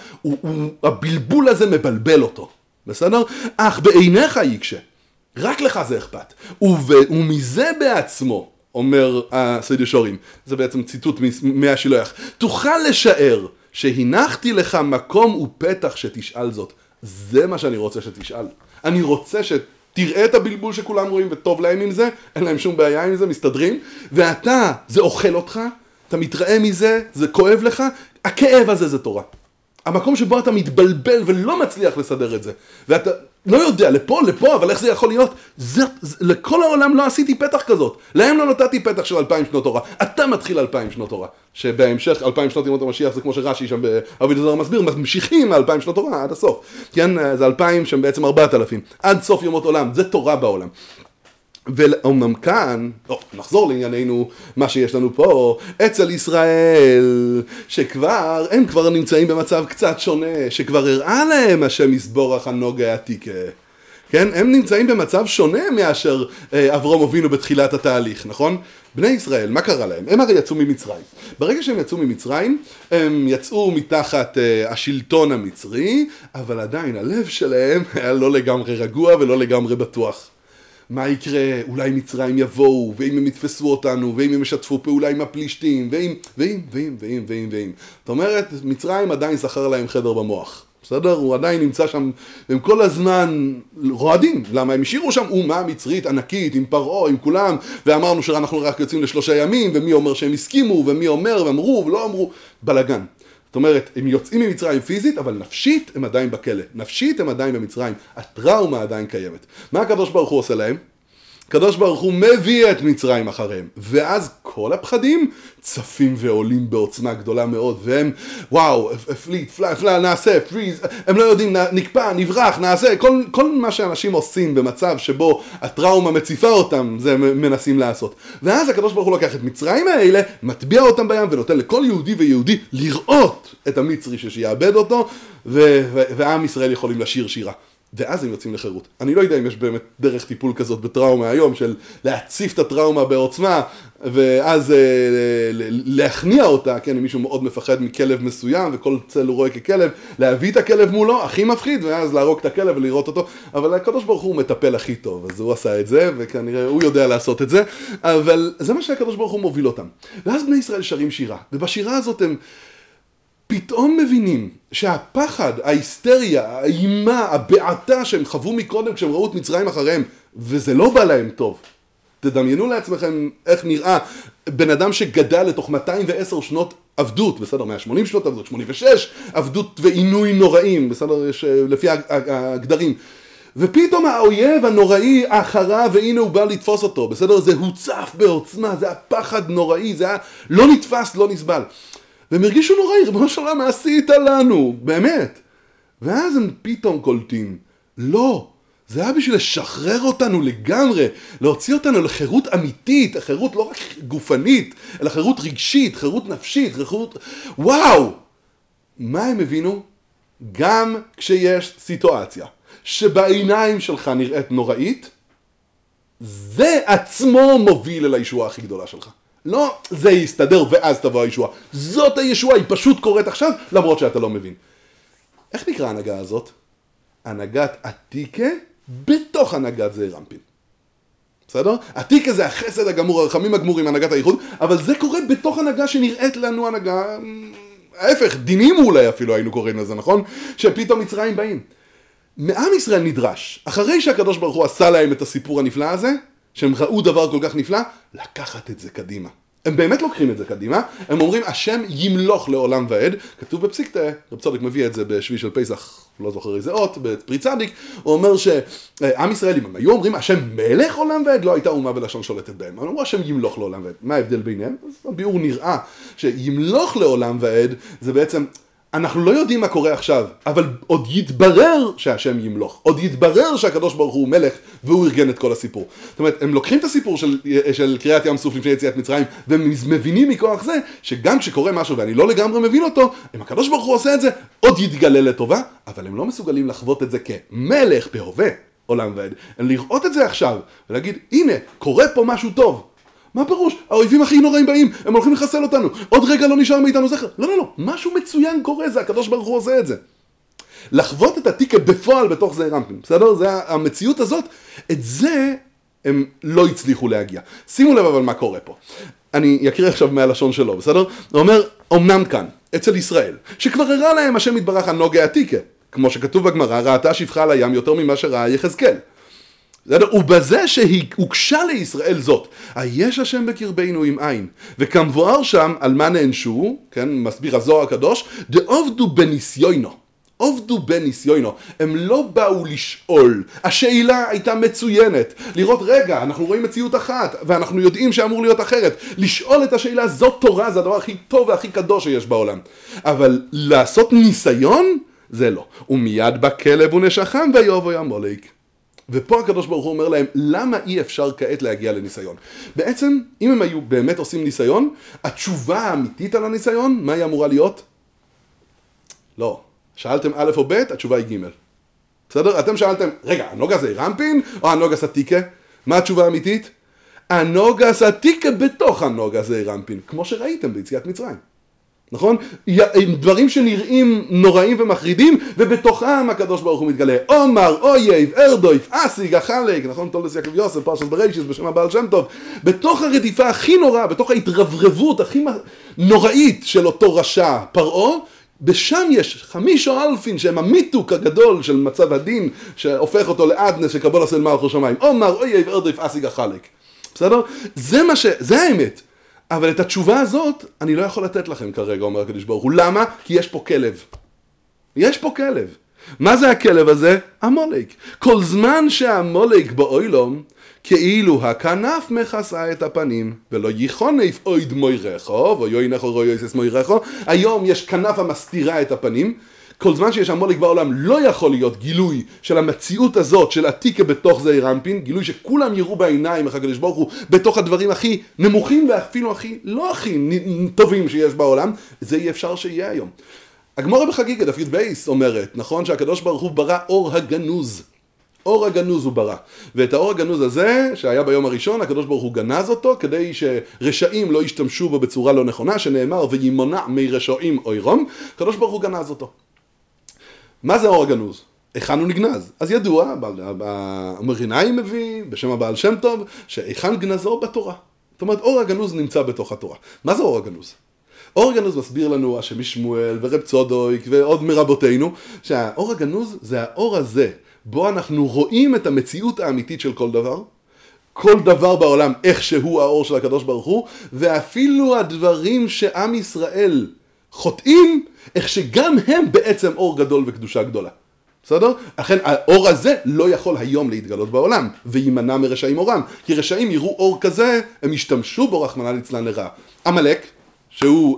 Speaker 1: הבלבול הזה מבלבל אותו. בסדר? אך בעיניך יקשה. רק לך זה אכפת. ומזה בעצמו, אומר הסיידי שורים, זה בעצם ציטוט מהשילוח, תוכל לשער שהנחתי לך מקום ופתח שתשאל זאת. זה מה שאני רוצה שתשאל. אני רוצה שתראה את הבלבול שכולם רואים וטוב להם עם זה, אין להם שום בעיה עם זה, מסתדרים, ואתה, זה אוכל אותך, אתה מתראה מזה, זה כואב לך, הכאב הזה זה תורה. המקום שבו אתה מתבלבל ולא מצליח לסדר את זה, ואתה לא יודע, לפה, אבל איך זה יכול להיות? לכל העולם לא עשיתי פתח כזאת, להם לא נתתי פתח של 2000 שנות תורה, אתה מתחיל 2000 שנות תורה, שבהמשך 2000 שנות ימות המשיח זה כמו שרש"י שם בעבודה זרה מסביר, ממשיכים 2000 שנות תורה עד הסוף, כן, זה 2000 שהם בעצם 4000, עד סוף ימות עולם, זה תורה בעולם. ואומנם כאן, נחזור לענייננו, מה שיש לנו פה, אצל ישראל, הם כבר נמצאים במצב קצת שונה, שכבר הראה להם השם יסבורך הנוגה עתיקה. כן? הם נמצאים במצב שונה מאשר אברהם אבינו בתחילת התהליך, נכון? בני ישראל, מה קרה להם? הם הרי יצאו ממצרים. ברגע שהם יצאו ממצרים, הם יצאו מתחת השלטון המצרי, אבל עדיין הלב שלהם היה לא לגמרי רגוע ולא לגמרי בטוח. מה יקרה? אולי מצרים יבואו, ואם הם יתפסו אותנו, ואם הם ישתפו פעולה עם הפלישתים, ואם. זאת אומרת, מצרים עדיין זכר להם חדר במוח. בסדר? הוא עדיין נמצא שם, הם כל הזמן רועדים. למה? הם השאירו שם אומה מצרית ענקית, עם פרעה, עם כולם, ואמרנו שאנחנו רק יוצאים ל3 ימים, ומי אומר שהם הסכימו, ומי אומר, ואמרו, ולא אמרו, בלגן. זאת אומרת, הם יוצאים ממצרים פיזית, אבל נפשית הם עדיין בכלא. נפשית הם עדיין במצרים. הטראומה עדיין קיימת. מה הקדוש ברוך הוא עושה להם? הקדוש ברוך הוא מביא את מצרים אחריהם. ואז כל הפחדים צפים ועולים בעוצמה גדולה מאוד. והם, וואו, פלא, נעשה, פריז. הם לא יודעים, נקפא, נברח, נעשה. כל מה שאנשים עושים במצב שבו הטראומה מציפה אותם, זה מנסים לעשות. ואז הקדוש ברוך הוא לקח את מצרים האלה, מטביע אותם בים ונותן לכל יהודי ויהודי לראות את המצרי שיאבד אותו, ועם ישראל יכולים לשיר שירה. ואז הם יוצאים לחירות. אני לא יודע אם יש באמת דרך טיפול כזאת בטראומה היום, של להציף את הטראומה בעוצמה, ואז להכניע אותה, כן, אם מישהו מאוד מפחד מכלב מסוים, וכל צל הוא רואה ככלב, להביא את הכלב מולו, הכי מפחיד, ואז להרוג את הכלב ולראות אותו, אבל הקדוש ברוך הוא מטפל הכי טוב, אז הוא עשה את זה, וכנראה הוא יודע לעשות את זה, אבל זה מה שהקדוש ברוך הוא מוביל אותם. ואז בני ישראל שרים שירה, ובשירה הזאת הם פתאום מבינים שהפחד, ההיסטריה, האימה, הבעתה שהם חוו מקודם כשהם ראו את מצרים אחריהם, וזה לא בא להם טוב. תדמיינו לעצמכם איך נראה בן אדם שגדל לתוך 210 שנות עבדות, בסדר, 180 שנות עבדות, 86, עבדות ועינוי נוראים, בסדר, יש לפי הגדרים. ופתאום האויב הנוראי אחריו, והנה הוא בא לתפוס אותו, בסדר, זה הוצף בעוצמה, זה הפחד נוראי, זה היה לא נתפס, לא נסבל. והם הרגישו נוראי, ריבונו של עולם, מה עשית לנו? באמת. ואז הם פתאום קולטים, לא, זה היה בשביל לשחרר אותנו לגמרי, להוציא אותנו לחירות אמיתית, חירות לא רק גופנית, אלא חירות רגשית, חירות נפשית, חירות... וואו! מה הם הבינו? גם כשיש סיטואציה שבעיניים שלך נראית נוראית, זה עצמו מוביל אל הישועה הכי גדולה שלך. לא, זה יסתדר ואז תבוא הישועה. זאת הישועה, היא פשוט קורית עכשיו, למרות שאתה לא מבין. איך נקרא ההנהגה הזאת? הנהגת עתיקה בתוך הנהגת זעיר אנפין. בסדר? עתיקה זה החסד הגמור, הרחמים הגמורים, הנהגת הייחוד, אבל זה קורה בתוך הנהגה שנראית לנו הנהגה, ההפך, דינים אולי אפילו היינו קוראים לזה, נכון? שפתאום מצרים באים. מעם ישראל נדרש, אחרי שהקדוש ברוך הוא עשה להם את הסיפור הנפלא הזה, שהם ראו דבר כל כך נפלא, לקחת את זה קדימה. הם באמת לוקחים את זה קדימה, הם אומרים, השם ימלוך לעולם ועד, כתוב בפסיקתא, רב צודק מביא את זה בשביעי של פסח, לא זוכר איזה אות, בפרי צדיק, הוא אומר שעם ישראל, אם הם היו אומרים, השם מלך עולם ועד, לא הייתה אומה ולשון שולטת בהם, אבל אמרו, השם ימלוך לעולם ועד. מה ההבדל ביניהם? אז הביאור נראה שימלוך לעולם ועד, זה בעצם... אנחנו לא יודעים מה קורה עכשיו, אבל עוד יתברר שהשם ימלוך, עוד יתברר שהקדוש ברוך הוא מלך, והוא ארגן את כל הסיפור. זאת אומרת, הם לוקחים את הסיפור של קריאת ים סוף לפני יציאת מצרים, והם מבינים מכוח זה, שגם כשקורה משהו ואני לא לגמרי מבין אותו, אם הקדוש ברוך הוא עושה את זה, עוד יתגלה לטובה, אבל הם לא מסוגלים לחוות את זה כמלך בהווה עולם ועד. הם לראות את זה עכשיו, ולהגיד, הנה, קורה פה משהו טוב. מה פירוש? האויבים הכי נוראים באים, הם הולכים לחסל אותנו, עוד רגע לא נשאר מאיתנו זכר. לא, לא, לא, משהו מצוין קורה, זה הקדוש ברוך הוא עושה את זה. לחוות את עתיקה בפועל בתוך זעיר אנפין, בסדר? זה המציאות הזאת, את זה הם לא הצליחו להגיע. שימו לב אבל מה קורה פה. אני אקריא עכשיו מהלשון שלו, בסדר? הוא אומר, אמנם כאן, אצל ישראל, שכבר הראה להם השם יתברך הנוגה עתיקה, כמו שכתוב בגמרא, ראתה שפחה על הים יותר ממה שראה יחזקאל. ובזה שהוקשה לישראל זאת, היש השם בקרבנו עם עין, וכמבואר שם על מה נענשו, כן, מסביר הזוהר הקדוש, דעובדו בניסיונו, עובדו בניסיונו, הם לא באו לשאול, השאלה הייתה מצוינת, לראות רגע, אנחנו רואים מציאות אחת, ואנחנו יודעים שאמור להיות אחרת, לשאול את השאלה, זאת תורה, זה הדבר הכי טוב והכי קדוש שיש בעולם, אבל לעשות ניסיון, זה לא, ומיד בא כלב ונשכם ויבוא עמלק. ופה הקדוש ברוך הוא אומר להם, למה אי אפשר כעת להגיע לניסיון? בעצם, אם הם היו באמת עושים ניסיון, התשובה האמיתית על הניסיון, מה היא אמורה להיות? לא. שאלתם א' או ב', התשובה היא ג'. בסדר? אתם שאלתם, רגע, הנוגה זה רמפין או הנוגה סטיקה? מה התשובה האמיתית? הנוגה סטיקה בתוך הנוגה זה רמפין, כמו שראיתם ביציאת מצרים. נכון? דברים שנראים נוראים ומחרידים, ובתוכם הקדוש ברוך הוא מתגלה. עומר, אויב, ארדויף, אסיג, החלק, נכון? תולדות יעקב יוסף, פרשת בראשית, בשם הבעל שם טוב. בתוך הרדיפה הכי נוראה, בתוך ההתרברבות הכי נוראית של אותו רשע פרעה, בשם יש 5,000 שהם המיתוק הגדול של מצב הדין, שהופך אותו לאדנס שקבול עשה למלכו שמיים. עומר, אויב, ארדויף, אסיג, החלק. בסדר? זה האמת. אבל את התשובה הזאת אני לא יכול לתת לכם כרגע, אומר הקדוש ברוך הוא. למה? כי יש פה כלב. יש פה כלב. מה זה הכלב הזה? עמלק. כל זמן שהעמלק באוילום, כאילו הכנף מכסה את הפנים, ולא יכונף אויד מוירךו, ויועינךו רויויסס מוירךו, היום יש כנף המסתירה את הפנים, כל זמן שיש עמלק בעולם לא יכול להיות גילוי של המציאות הזאת של עתיקה בתוך זעיר אנפין, גילוי שכולם יראו בעיניים איך הקדוש ברוך הוא בתוך הדברים הכי נמוכים ואפילו לא הכי טובים שיש בעולם, זה אי אפשר שיהיה היום. הגמורה בחגיגה, דף י' בייס אומרת, נכון שהקדוש ברוך הוא ברא אור הגנוז. אור הגנוז הוא ברא. ואת האור הגנוז הזה, שהיה ביום הראשון, הקדוש ברוך הוא גנז אותו, כדי שרשעים לא ישתמשו בו בצורה לא נכונה, שנאמר וימונע מרשעים אוירום, הקדוש ברוך הוא גנז אותו. מה זה אור הגנוז? היכן הוא נגנז? אז ידוע, המרינאי מביא, בשם הבעל שם טוב, שהיכן גנזו בתורה. זאת אומרת, אור הגנוז נמצא בתוך התורה. מה זה אור הגנוז? אור הגנוז מסביר לנו השם משמואל ורב צודוק ועוד מרבותינו, שהאור הגנוז זה האור הזה, בו אנחנו רואים את המציאות האמיתית של כל דבר, כל דבר בעולם איך שהוא האור של הקדוש ברוך הוא, ואפילו הדברים שעם ישראל חוטאים, איך שגם הם בעצם אור גדול וקדושה גדולה. בסדר? אכן האור הזה לא יכול היום להתגלות בעולם, וימנע מרשעים אורם, כי רשעים יראו אור כזה, הם ישתמשו בו רחמנא ליצלן לרע. עמלק, שהוא,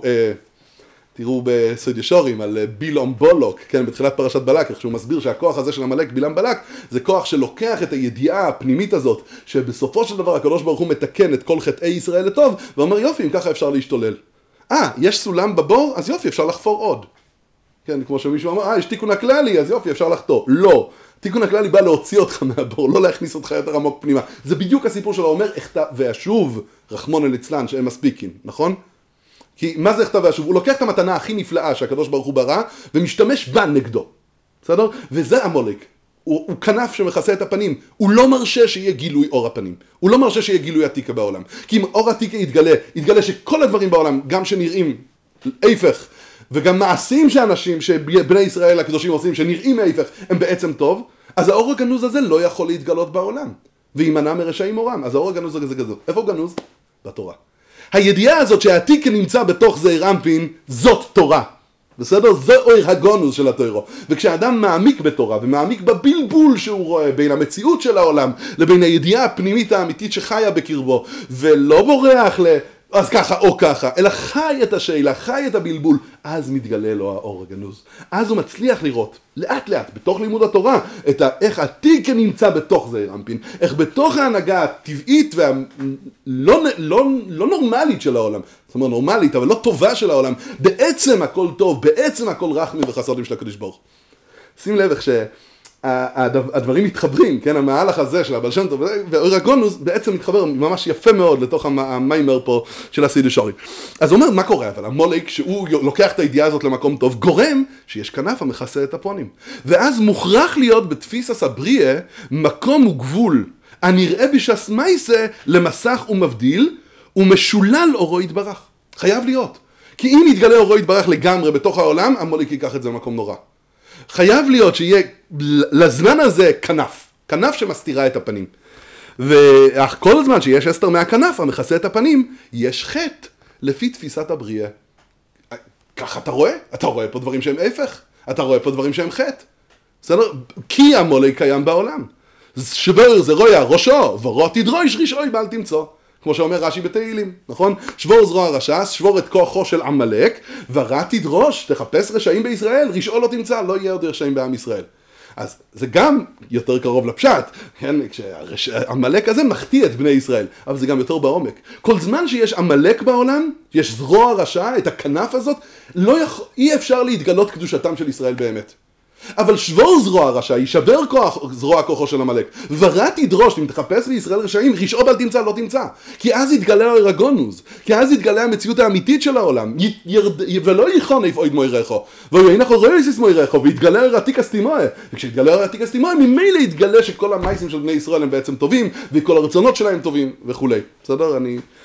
Speaker 1: תראו בסוד ישורים על בילעם בולוק, כן, בתחילת פרשת בלק, איך שהוא מסביר שהכוח הזה של עמלק, בילעם בלק, זה כוח שלוקח את הידיעה הפנימית הזאת, שבסופו של דבר הקדוש ברוך הוא מתקן את כל חטאי ישראל לטוב, ואומר יופי, אם ככה אפשר להשתולל. יש סולם בבור, אז יופי, אפשר לחפור עוד. כן, כמו שמישהו אמר, יש תיקון הכללי, אז יופי, אפשר לחתור. לא. תיקון הכללי בא להוציא אותך מהבור, לא להכניס אותך יותר עמוק פנימה. זה בדיוק הסיפור שלו, אומר, ואשוב, רחמנא ליצלן, שהם מספיקים, נכון? כי מה זה הכתב ואשוב? הוא לוקח את המתנה הכי נפלאה שהקדוש ברוך הוא ברא, ומשתמש בה נגדו. בסדר? וזה עמלק. הוא כנף שמכסה את הפנים. הוא לא מרשה שיהיה גילוי אור הפנים. הוא לא מרשה שיהיה גילוי עתיקה בעולם. כי אם אור עתיקה יתגלה שכל הדברים בעולם, גם שנראים ההפך, וגם מעשים שאנשים, שבני ישראל הקדושים עושים, שנראים ההפך, הם בעצם טוב, אז האור הגנוז הזה לא יכול להתגלות בעולם. וימנע מרשעים אורם. אז האור הגנוז הזה גזור. איפה הוא גנוז? בתורה. הידיעה הזאת שהעתיקה נמצא בתוך זעיר אנפין, זאת תורה. בסדר? זה אור הגנוז של התורה. וכשאדם מעמיק בתורה ומעמיק בבלבול שהוא רואה בין המציאות של העולם לבין הידיעה הפנימית האמיתית שחיה בקרבו, ולא בורח אז ככה או ככה, אלא חי את השאלה, חי את הבלבול, אז מתגלה לו האור הגנוז. אז הוא מצליח לראות, לאט לאט, בתוך לימוד התורה, איך העתיקה נמצא בתוך זעיר אנפין, איך בתוך ההנהגה הטבעית והלא נורמלית של העולם, זאת אומרת נורמלית, אבל לא טובה של העולם, בעצם הכל טוב, בעצם הכל רחמים וחסדים של הקדוש ברוך. שים לב איך הדברים מתחברים, כן, המהלך הזה של הבעל שם טוב ואור הגנוז בעצם מתחבר ממש יפה מאוד לתוך המיימר פה של הסוד ישורים. אז הוא אומר, מה קורה? אבל עמלק, שהוא לוקח את הידיעה הזאת למקום טוב, גורם שיש כנף המכסה את הפונים. ואז מוכרח להיות בתפיסת הבריאה מקום וגבול, הנראה בשעס מייסה למסך ומבדיל, ומשולל אורו יתברך. חייב להיות. כי אם יתגלה אורו יתברך לגמרי בתוך העולם, עמלק ייקח את זה למקום נורא. חייב להיות שיהיה לזמן הזה כנף שמסתירה את הפנים. וכל הזמן שיש אסתר מהכנף המכסה את הפנים, יש חטא לפי תפיסת הבריאה. ככה אתה רואה? אתה רואה פה דברים שהם הפך. אתה רואה פה דברים שהם חטא. בסדר? כי עמלק קיים בעולם. שבר זה רויה ראשו, ורו תדרוש רשעוי בל תמצוא. כמו שאומר רש"י בתהילים, נכון? שבור זרוע רשע, שבור את כוחו של עמלק, ורע תדרוש, תחפש רשעים בישראל, רשעו לא תמצא, לא יהיה עוד רשעים בעם ישראל. אז זה גם יותר קרוב לפשט, כן? כשעמלק הזה מחטיא את בני ישראל, אבל זה גם יותר בעומק. כל זמן שיש עמלק בעולם, יש זרוע רשע, את הכנף הזאת, אי אפשר להתגלות קדושתם של ישראל באמת. אבל שבור זרוע רשע, יישבר זרוע כוחו של עמלק, ורע תדרוש, אם תחפש בישראל רשעים, רשעו בל תמצא, לא תמצא. כי אז יתגלה אור הגנוז, כי אז יתגלה המציאות האמיתית של העולם, ולא יכון איפה עוד מוירחו, ואנחנו רואים איסיס מוירחו, ויתגלה אור עתיקה סתימוה, וכשתגלה אור עתיקה סתימוה, ממילא יתגלה שכל המייסים של בני ישראל הם בעצם טובים, וכל הרצונות שלהם טובים, וכולי. בסדר?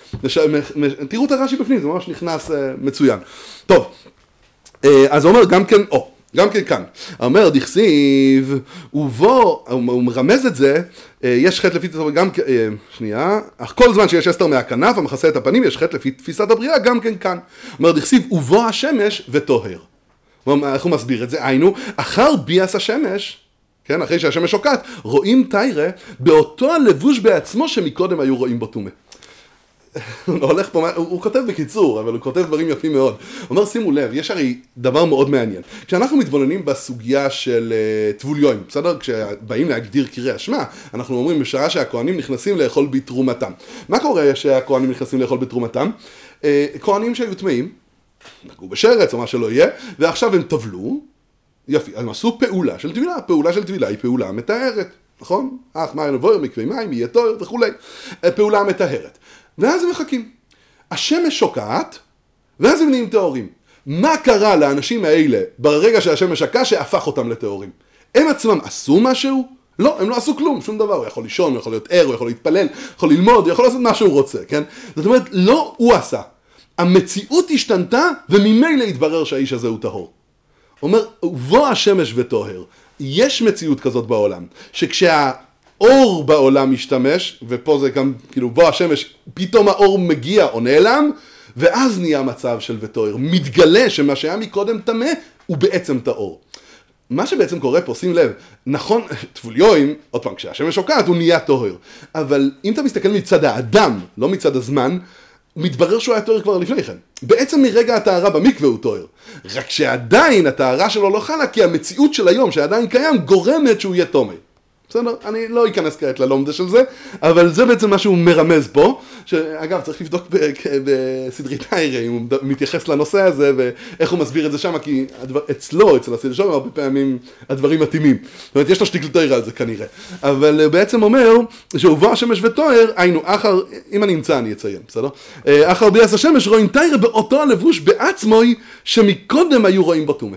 Speaker 1: תראו את הרש"י בפנים, זה ממש נכנס מצוין. טוב, אז הוא אומר גם כן כאן, אומר דכסיב, ובו, הוא מרמז את זה, יש חטא לפי תפיסת גם, שנייה, אך כל זמן שיש אסתר מהכנף, המכסה את הפנים, יש חטא לפי תפיסת הבריאה, גם כן כאן. אומר דכסיב, ובו השמש וטוהר. איך הוא מסביר את זה? היינו, אחר ביאס השמש, כן, אחרי שהשמש שוקעת, רואים תיירה באותו הלבוש בעצמו שמקודם היו רואים בו טומאה. הוא כותב בקיצור, אבל הוא כותב דברים יפים מאוד. הוא אומר, שימו לב, יש הרי דבר מאוד מעניין. כשאנחנו מתבוננים בסוגיה של טבול יום, בסדר? כשבאים להגדיר קירי אשמה, אנחנו אומרים בשעה שהכהנים נכנסים לאכול בתרומתם. מה קורה שהכהנים נכנסים לאכול בתרומתם? כהנים שהיו טמאים, נגעו בשרץ או מה שלא יהיה, ועכשיו הם טבלו, יפי, הם עשו פעולה של טבילה, פעולה של טבילה היא פעולה מטהרת, נכון? מים לבויר, מקווי מים, יהיה תואר וכולי, פעולה מטהרת. ואז הם מחכים. השמש שוקעת, ואז הם נהיים טהורים. מה קרה לאנשים האלה ברגע שהשמש שקע שהפך אותם לטהורים? הם עצמם עשו משהו? לא, הם לא עשו כלום, שום דבר. הוא יכול לישון, הוא יכול להיות ער, הוא יכול להתפלל, יכול ללמוד, הוא יכול לעשות מה שהוא רוצה, כן? זאת אומרת, לא הוא עשה. המציאות השתנתה, וממילא התברר שהאיש הזה הוא טהור. אומר, ובוא השמש וטוהר. יש מציאות כזאת בעולם, שכשהאור בעולם משתמש, ופה זה גם, כאילו, בוא השמש, פתאום האור מגיע או נעלם, ואז נהיה מצב של וטוהר. מתגלה שמה שהיה מקודם טמא, הוא בעצם טהור. מה שבעצם קורה פה, שים לב, נכון, טבוליואים, עוד פעם, כשהשמש שוקעת, הוא נהיה טוהר. אבל אם אתה מסתכל מצד האדם, לא מצד הזמן, מתברר שהוא היה טוהר כבר לפני כן. בעצם מרגע הטהרה במקווה הוא טוהר. רק שעדיין הטהרה שלו לא חלה, כי המציאות של היום, שעדיין קיים, גורמת שהוא יהיה טומא. בסדר? אני לא אכנס כעת ללומדה של זה, אבל זה בעצם מה שהוא מרמז פה, שאגב, צריך לבדוק בסדרית האירה, אם הוא מתייחס לנושא הזה, ואיך הוא מסביר את זה שם, כי אצלו, אצל הסדר שם, הרבה פעמים הדברים מתאימים. זאת אומרת, יש לו שתיקל תוירה על זה כנראה. אבל בעצם אומר, שהובא השמש וטוהר, היינו, אחר, אם אני אמצא אני אציין, בסדר? אחר ביאס השמש רואים תירה באותו הלבוש בעצמוי, שמקודם היו רואים בטומא.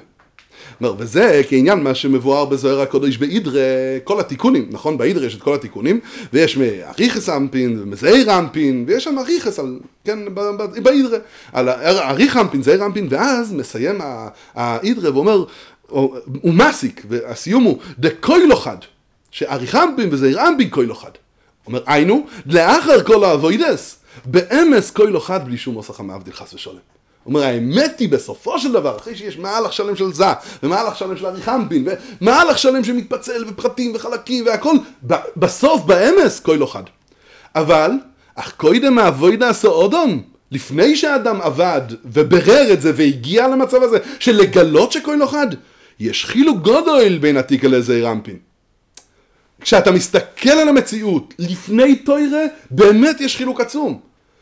Speaker 1: וזה כעניין מה שמבואר בזוהר הקודש באידרה, כל התיקונים, נכון? באידרה יש את כל התיקונים, ויש מאריכס אמפין ומזעיר אמפין, ויש שם אריכס, כן, באידרה, על אריך אמפין, זעיר אמפין, ואז מסיים האידרה ואומר, הוא מסיק, והסיום הוא, דקוי חד, שאריך אמפין וזעיר אמפין קוי חד. אומר, היינו, לאחר כל האבוידס, באמס קוי חד בלי שום עושה חמאבדיל חס ושולם. הוא אומר, האמת היא בסופו של דבר, אחרי שיש מהלך שלם של זה, ומהלך שלם של אריכמפין, ומהלך שלם שמתפצל, ופרטים וחלקים והכל, בסוף, באמס, קוי לא חד. אבל, אך קוידם האבוידה עשו אודום, לפני שהאדם עבד, וברר את זה, והגיע למצב הזה, של לגלות שקוי לא חד, יש חילוק גדול בין עתיקה לזעיר אנפין. כשאתה מסתכל על המציאות, לפני תוירה, באמת יש חילוק עצום.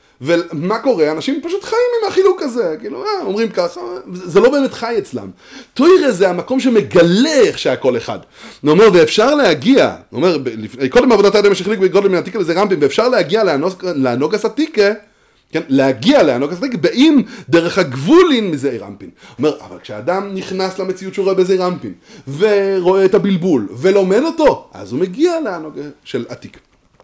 Speaker 1: ומה קורה? אנשים פשוט חיים עם החילוק הזה, כאילו, אומרים ככה, זה לא באמת חי אצלם. תוירה זה המקום שמגלה איך שהכל אחד. הוא אומר, ואפשר להגיע, הוא אומר, קודם עבודת האדם יש חילוק בגודל מן עתיקה לזה רמפים, ואפשר להגיע לאנוגס עתיקה, כן, להגיע לאנוגס עתיקה, באים דרך הגבולין מזעיר רמפין. הוא אומר, אבל כשאדם נכנס למציאות שהוא רואה בזעיר רמפין, ורואה את הבלבול, ולומד אותו, אז הוא מגיע לאנוגס של עתיק.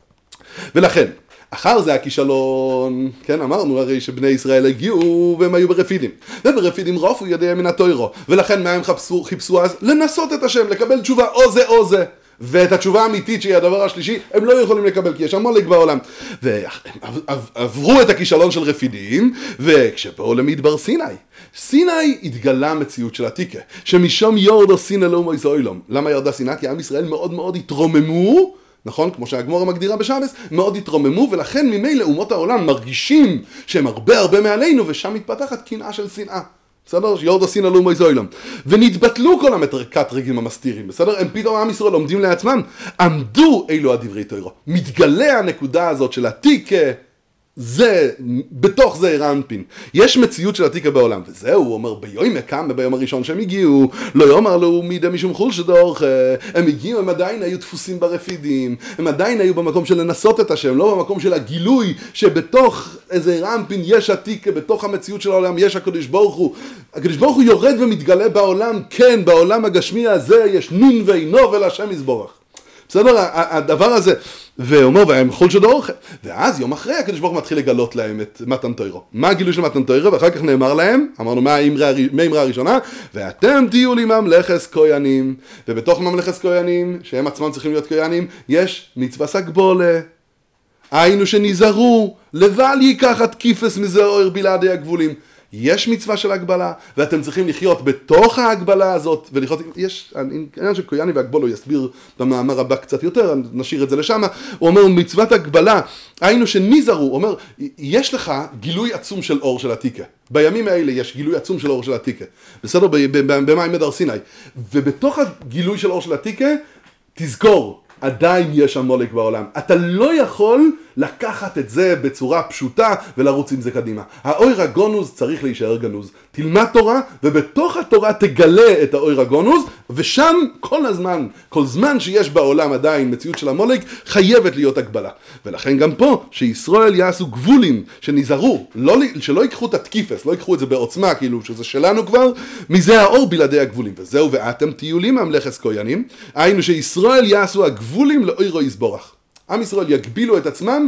Speaker 1: ולכן, אחר זה הכישלון, כן, אמרנו הרי שבני ישראל הגיעו והם היו ברפידים. וברפידים רופו ידע מן התוירו. ולכן מה הם חיפשו אז? לנסות את השם, לקבל תשובה או זה או זה. ואת התשובה האמיתית שהיא הדבר השלישי, הם לא יכולים לקבל כי יש המולק בעולם. ועברו את הכישלון של רפידים, וכשבאו למדבר סיני. סיני התגלה מציאות של עתיקה, שמשום יורדו סיני לא מויס אוילום. למה ירדה סיני? כי עם ישראל מאוד מאוד התרוממו, נכון? כמו שהגמורה מגדירה בשבס, מאוד התרוממו, ולכן ממילא אומות העולם מרגישים שהם הרבה מעלינו, ושם מתפתחת קנאה של שנאה. בסדר? יורדו סינא לא מויס אוילום. ונתבטלו כל המתרקת רגים המסתירים, בסדר? הם פתאום עם ישראל עומדים לעצמם, עמדו אלו הדברי תוירו. מתגלה הנקודה הזאת של עתיקה, זה, בתוך זה רנפין. יש מציאות של עתיקה בעולם, וזהו, הוא אומר, ביום הקם, ביום הראשון שהם הגיעו, לא יאמר לו מידה משום חול שדורך, הם הגיעו, הם עדיין היו דפוסים ברפידים, הם עדיין היו במקום של לנסות את השם, לא במקום של הגילוי, שבתוך איזה רנפין יש עתיקה, בתוך המציאות של העולם יש הקדוש ברוך הוא. הקדוש ברוך הוא יורד ומתגלה בעולם, כן, בעולם הגשמי הזה יש נון ואינו ולהשם יזבורך. בסדר, הדבר הזה, ואומר, והם חול שדורך, ואז יום אחרי הקדוש ברוך הוא מתחיל לגלות להם את מתן תוירו. מה הגילוי של מתן תוירו? ואחר כך נאמר להם, אמרנו מה האמרה הראשונה, ואתם תהיו לי ממלכת כהנים, ובתוך ממלכת כהנים, שהם עצמם צריכים להיות כהנים, יש מצווה סגבולה, היינו שנזהרו, לבל ייקח את כיפס מזעור בלעדי הגבולים. יש מצווה של הגבלה, ואתם צריכים לחיות בתוך ההגבלה הזאת, ולחיות, יש, העניין של קויאני והגבול הוא יסביר במאמר הבא קצת יותר, נשאיר את זה לשם, הוא אומר, מצוות הגבלה, היינו שניזרו, הוא אומר, יש לך גילוי עצום של אור של עתיקה, בימים האלה יש גילוי עצום של אור של עתיקה, בסדר, במים מדר סיני, ובתוך הגילוי של אור של עתיקה, תזכור, עדיין יש עמולק בעולם. אתה לא יכול לקחת את זה בצורה פשוטה ולרוץ עם זה קדימה. האויר הגונוז צריך להישאר גנוז. תלמד תורה, ובתוך התורה תגלה את האויר הגונוז, ושם כל זמן שיש בעולם עדיין מציאות של עמולק, חייבת להיות הגבלה. ולכן גם פה, שישראל יעשו גבולים, שנזהרו, שלא ייקחו את התקיפס, לא ייקחו את זה בעוצמה, כאילו שזה שלנו כבר, מזה האור בלעדי הגבולים. וזהו, ואתם תהיו לי ממלכת כהנים, היינו שישראל יעשו הגבולים לאוירו יסבורך. עם ישראל יגבילו את עצמם,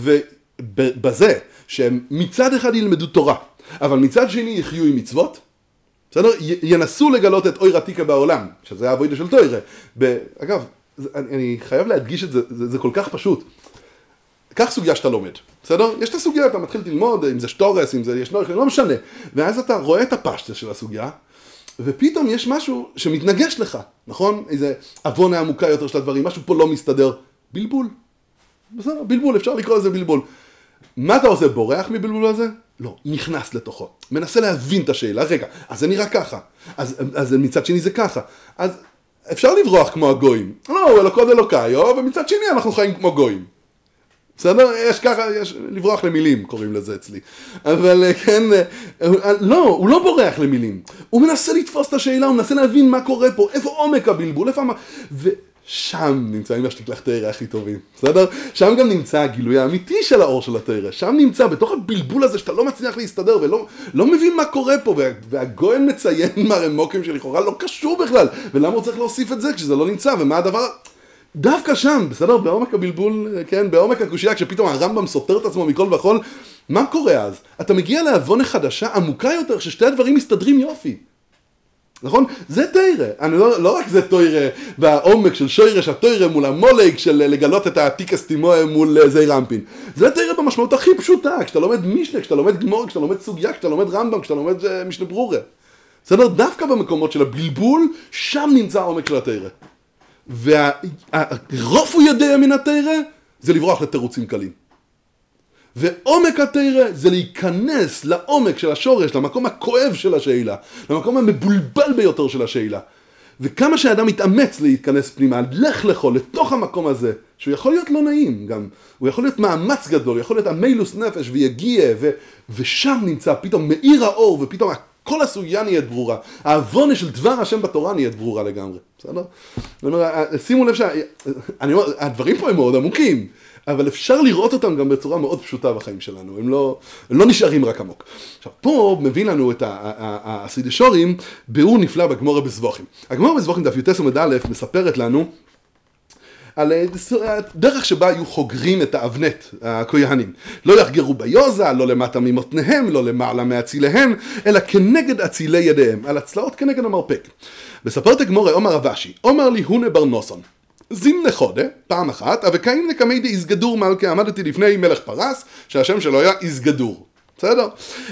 Speaker 1: ובזה שהם מצד אחד ילמדו תורה, אבל מצד שני יחיו עם מצוות, בסדר? ינסו לגלות את אויר עתיקה בעולם, שזה העבודה של תורה. אגב, אני חייב להדגיש את זה, זה כל כך פשוט. כך סוגיה שאתה לומד, בסדר? יש את הסוגיה, אתה מתחיל ללמוד, אם זה שטורס, אם זה ישנו, לא משנה. ואז אתה רואה את הפשטה של הסוגיה, ופתאום יש משהו שמתנגש לך, נכון? איזה אבונה עמוקה יותר של הדברים, משהו פה לא מסתדר. בלבול. בסדר, בלבול, אפשר לקרוא לזה בלבול. מה אתה עושה? בורח מבלבול הזה? לא, נכנס לתוכו. מנסה להבין את השאלה. רגע, אז זה נראה ככה. אז מצד שני זה ככה. אז אפשר לברוח כמו הגויים. לא, אלוקות אלוקיו, ומצד שני אנחנו חיים כמו גויים. בסדר? יש ככה, לברוח למילים, קוראים לזה אצלי. אבל כן, לא, הוא לא בורח למילים. הוא מנסה לתפוס את השאלה, הוא מנסה להבין מה קורה פה, איפה עומק הבלבול, איפה מה... ושם נמצאים השתיקלך תארה הכי טובים, בסדר? שם גם נמצא הגילוי האמיתי של האור של התארה. שם נמצא, בתוך הבלבול הזה שאתה לא מצליח להסתדר ולא מבין מה קורה פה, והגויין מציין מהרמוקים שלכאורה לא קשור בכלל. ולמה הוא צריך להוסיף את זה כשזה לא נמצא, ומה הדבר... דווקא שם, בסדר? בעומק הבלבול, כן? בעומק הקושייה, כשפתאום הרמב"ם סותר את עצמו מכל וכל, מה קורה אז? אתה מגיע להבונה חדשה, עמוקה יותר, ששתי הדברים מסתדרים יופי. נכון? זה תארה. לא רק זה תארה בעומק של שוירש התארה מול המולג של לגלות את העתיקס תימוה מול זעיר אנפין. זה תארה במשמעות הכי פשוטה, כשאתה לומד משנה, כשאתה לומד גמור, כשאתה לומד סוגיה, כשאתה לומד רמב"ם, כשאתה לומד משנה ברורה. בסדר? דווקא במקומות של הבלבול, שם נמצא העומק של התארה. והרוב הוא יודע מן התארה, זה לברוח לתירוצים קלים. ועומק התארה זה להיכנס לעומק של השורש, למקום הכואב של השאלה, למקום המבולבל ביותר של השאלה. וכמה שהאדם מתאמץ להיכנס פנימה, לך לכו לתוך המקום הזה, שהוא יכול להיות לא נעים גם, הוא יכול להיות מאמץ גדול, יכול להיות המילוס נפש ויגיע, ושם נמצא פתאום מאיר האור, ופתאום כל הסוגיה נהיית ברורה. העוונה של דבר השם בתורה נהיית ברורה לגמרי. בסדר? שימו לב הדברים פה הם מאוד עמוקים, אבל אפשר לראות אותם גם בצורה מאוד פשוטה בחיים שלנו. הם לא נשארים רק עמוק. עכשיו, פה מביא לנו את הסידשורים ביאור נפלא בגמורה בזבוכים. הגמורה בזבוכים דף י"ט עמוד א' מספרת לנו על דרך שבה היו חוגרים את האבנת, הכהנים. לא יחגרו ביוזה, לא למטה ממותניהם, לא למעלה מאציליהם, אלא כנגד אצילי ידיהם, על הצלעות כנגד המרפק. בספרת הגמורה אומר רבשי, אומר לי הונה בר נוסון, זימנה חודה, פעם אחת, וקיים נקמי די איזגדור מלכה, עמדתי לפני מלך פרס, שהשם שלו היה איזגדור. בסדר?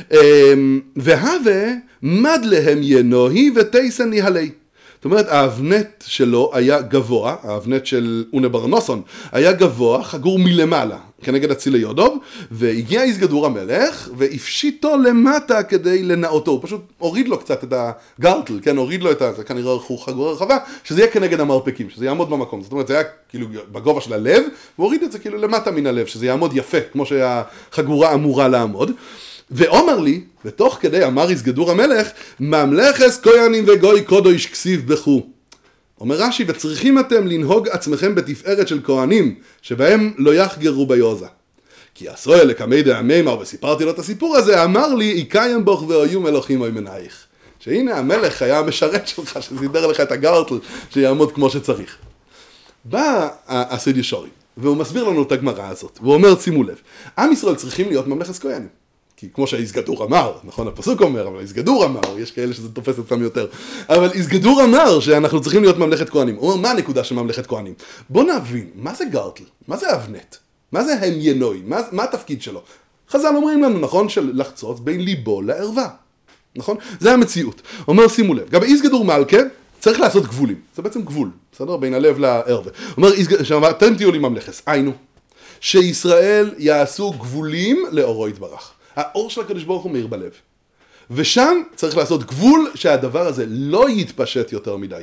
Speaker 1: והווה מד להם ינוהי ותייסן ניהלי. זאת אומרת, האבנט שלו היה גבוה, האבנט של אונה בר נוסון היה גבוה, חגור מלמעלה, כנגד אצילי יודוב, והגיע איזגדור המלך, והפשיטו למטה כדי לנאותו, הוא פשוט הוריד לו קצת את הגרטל, כן, הוריד לו את זה, כנראה חגור הרחבה, שזה יהיה כנגד המרפקים, שזה יעמוד במקום, זאת אומרת, זה היה כאילו בגובה של הלב, והוא הוריד את זה כאילו למטה מן הלב, שזה יעמוד יפה, כמו שהחגורה אמורה לעמוד. ואומר לי, ותוך כדי אמר איזגדור המלך, ממלכס כהנים וגוי קודש כסיב בכו. אומר רש"י, וצריכים אתם לנהוג עצמכם בתפארת של כהנים, שבהם לא יחגרו ביוזה. כי ישראל לקמי דעמימר, וסיפרתי לו את הסיפור הזה, אמר לי, איקיים בוך ואויום אלוהים אוי מנייך. שהנה המלך היה המשרת שלך, שסידר לך את הגרטל, שיעמוד כמו שצריך. בא הסידשורי, והוא מסביר לנו את הגמרא הזאת, והוא אומר, שימו לב, עם ישראל צריכים להיות ממלכת כהנים. כי כמו שהאיזגדור אמר, נכון הפסוק אומר, אבל האיזגדור אמר, יש כאלה שזה תופס אותם יותר, אבל איזגדור אמר שאנחנו צריכים להיות ממלכת כהנים. הוא אומר, מה הנקודה של ממלכת כהנים? בוא נבין, מה זה גרטל? מה זה אבנט? מה זה הם ינוי? מה התפקיד שלו? חז"ל אומרים לנו, נכון, של לחצוץ בין ליבו לערווה. נכון? זה המציאות. אומר, שימו לב, גם איזגדור מלכה צריך לעשות גבולים. זה בעצם גבול, בסדר? בין הלב לערווה. אומר, אתם תהיו לי ממלכת, היינו, שישראל יעשו גבולים לאורו יתברך. האור של הקדוש ברוך הוא מאיר בלב. ושם צריך לעשות גבול שהדבר הזה לא יתפשט יותר מדי.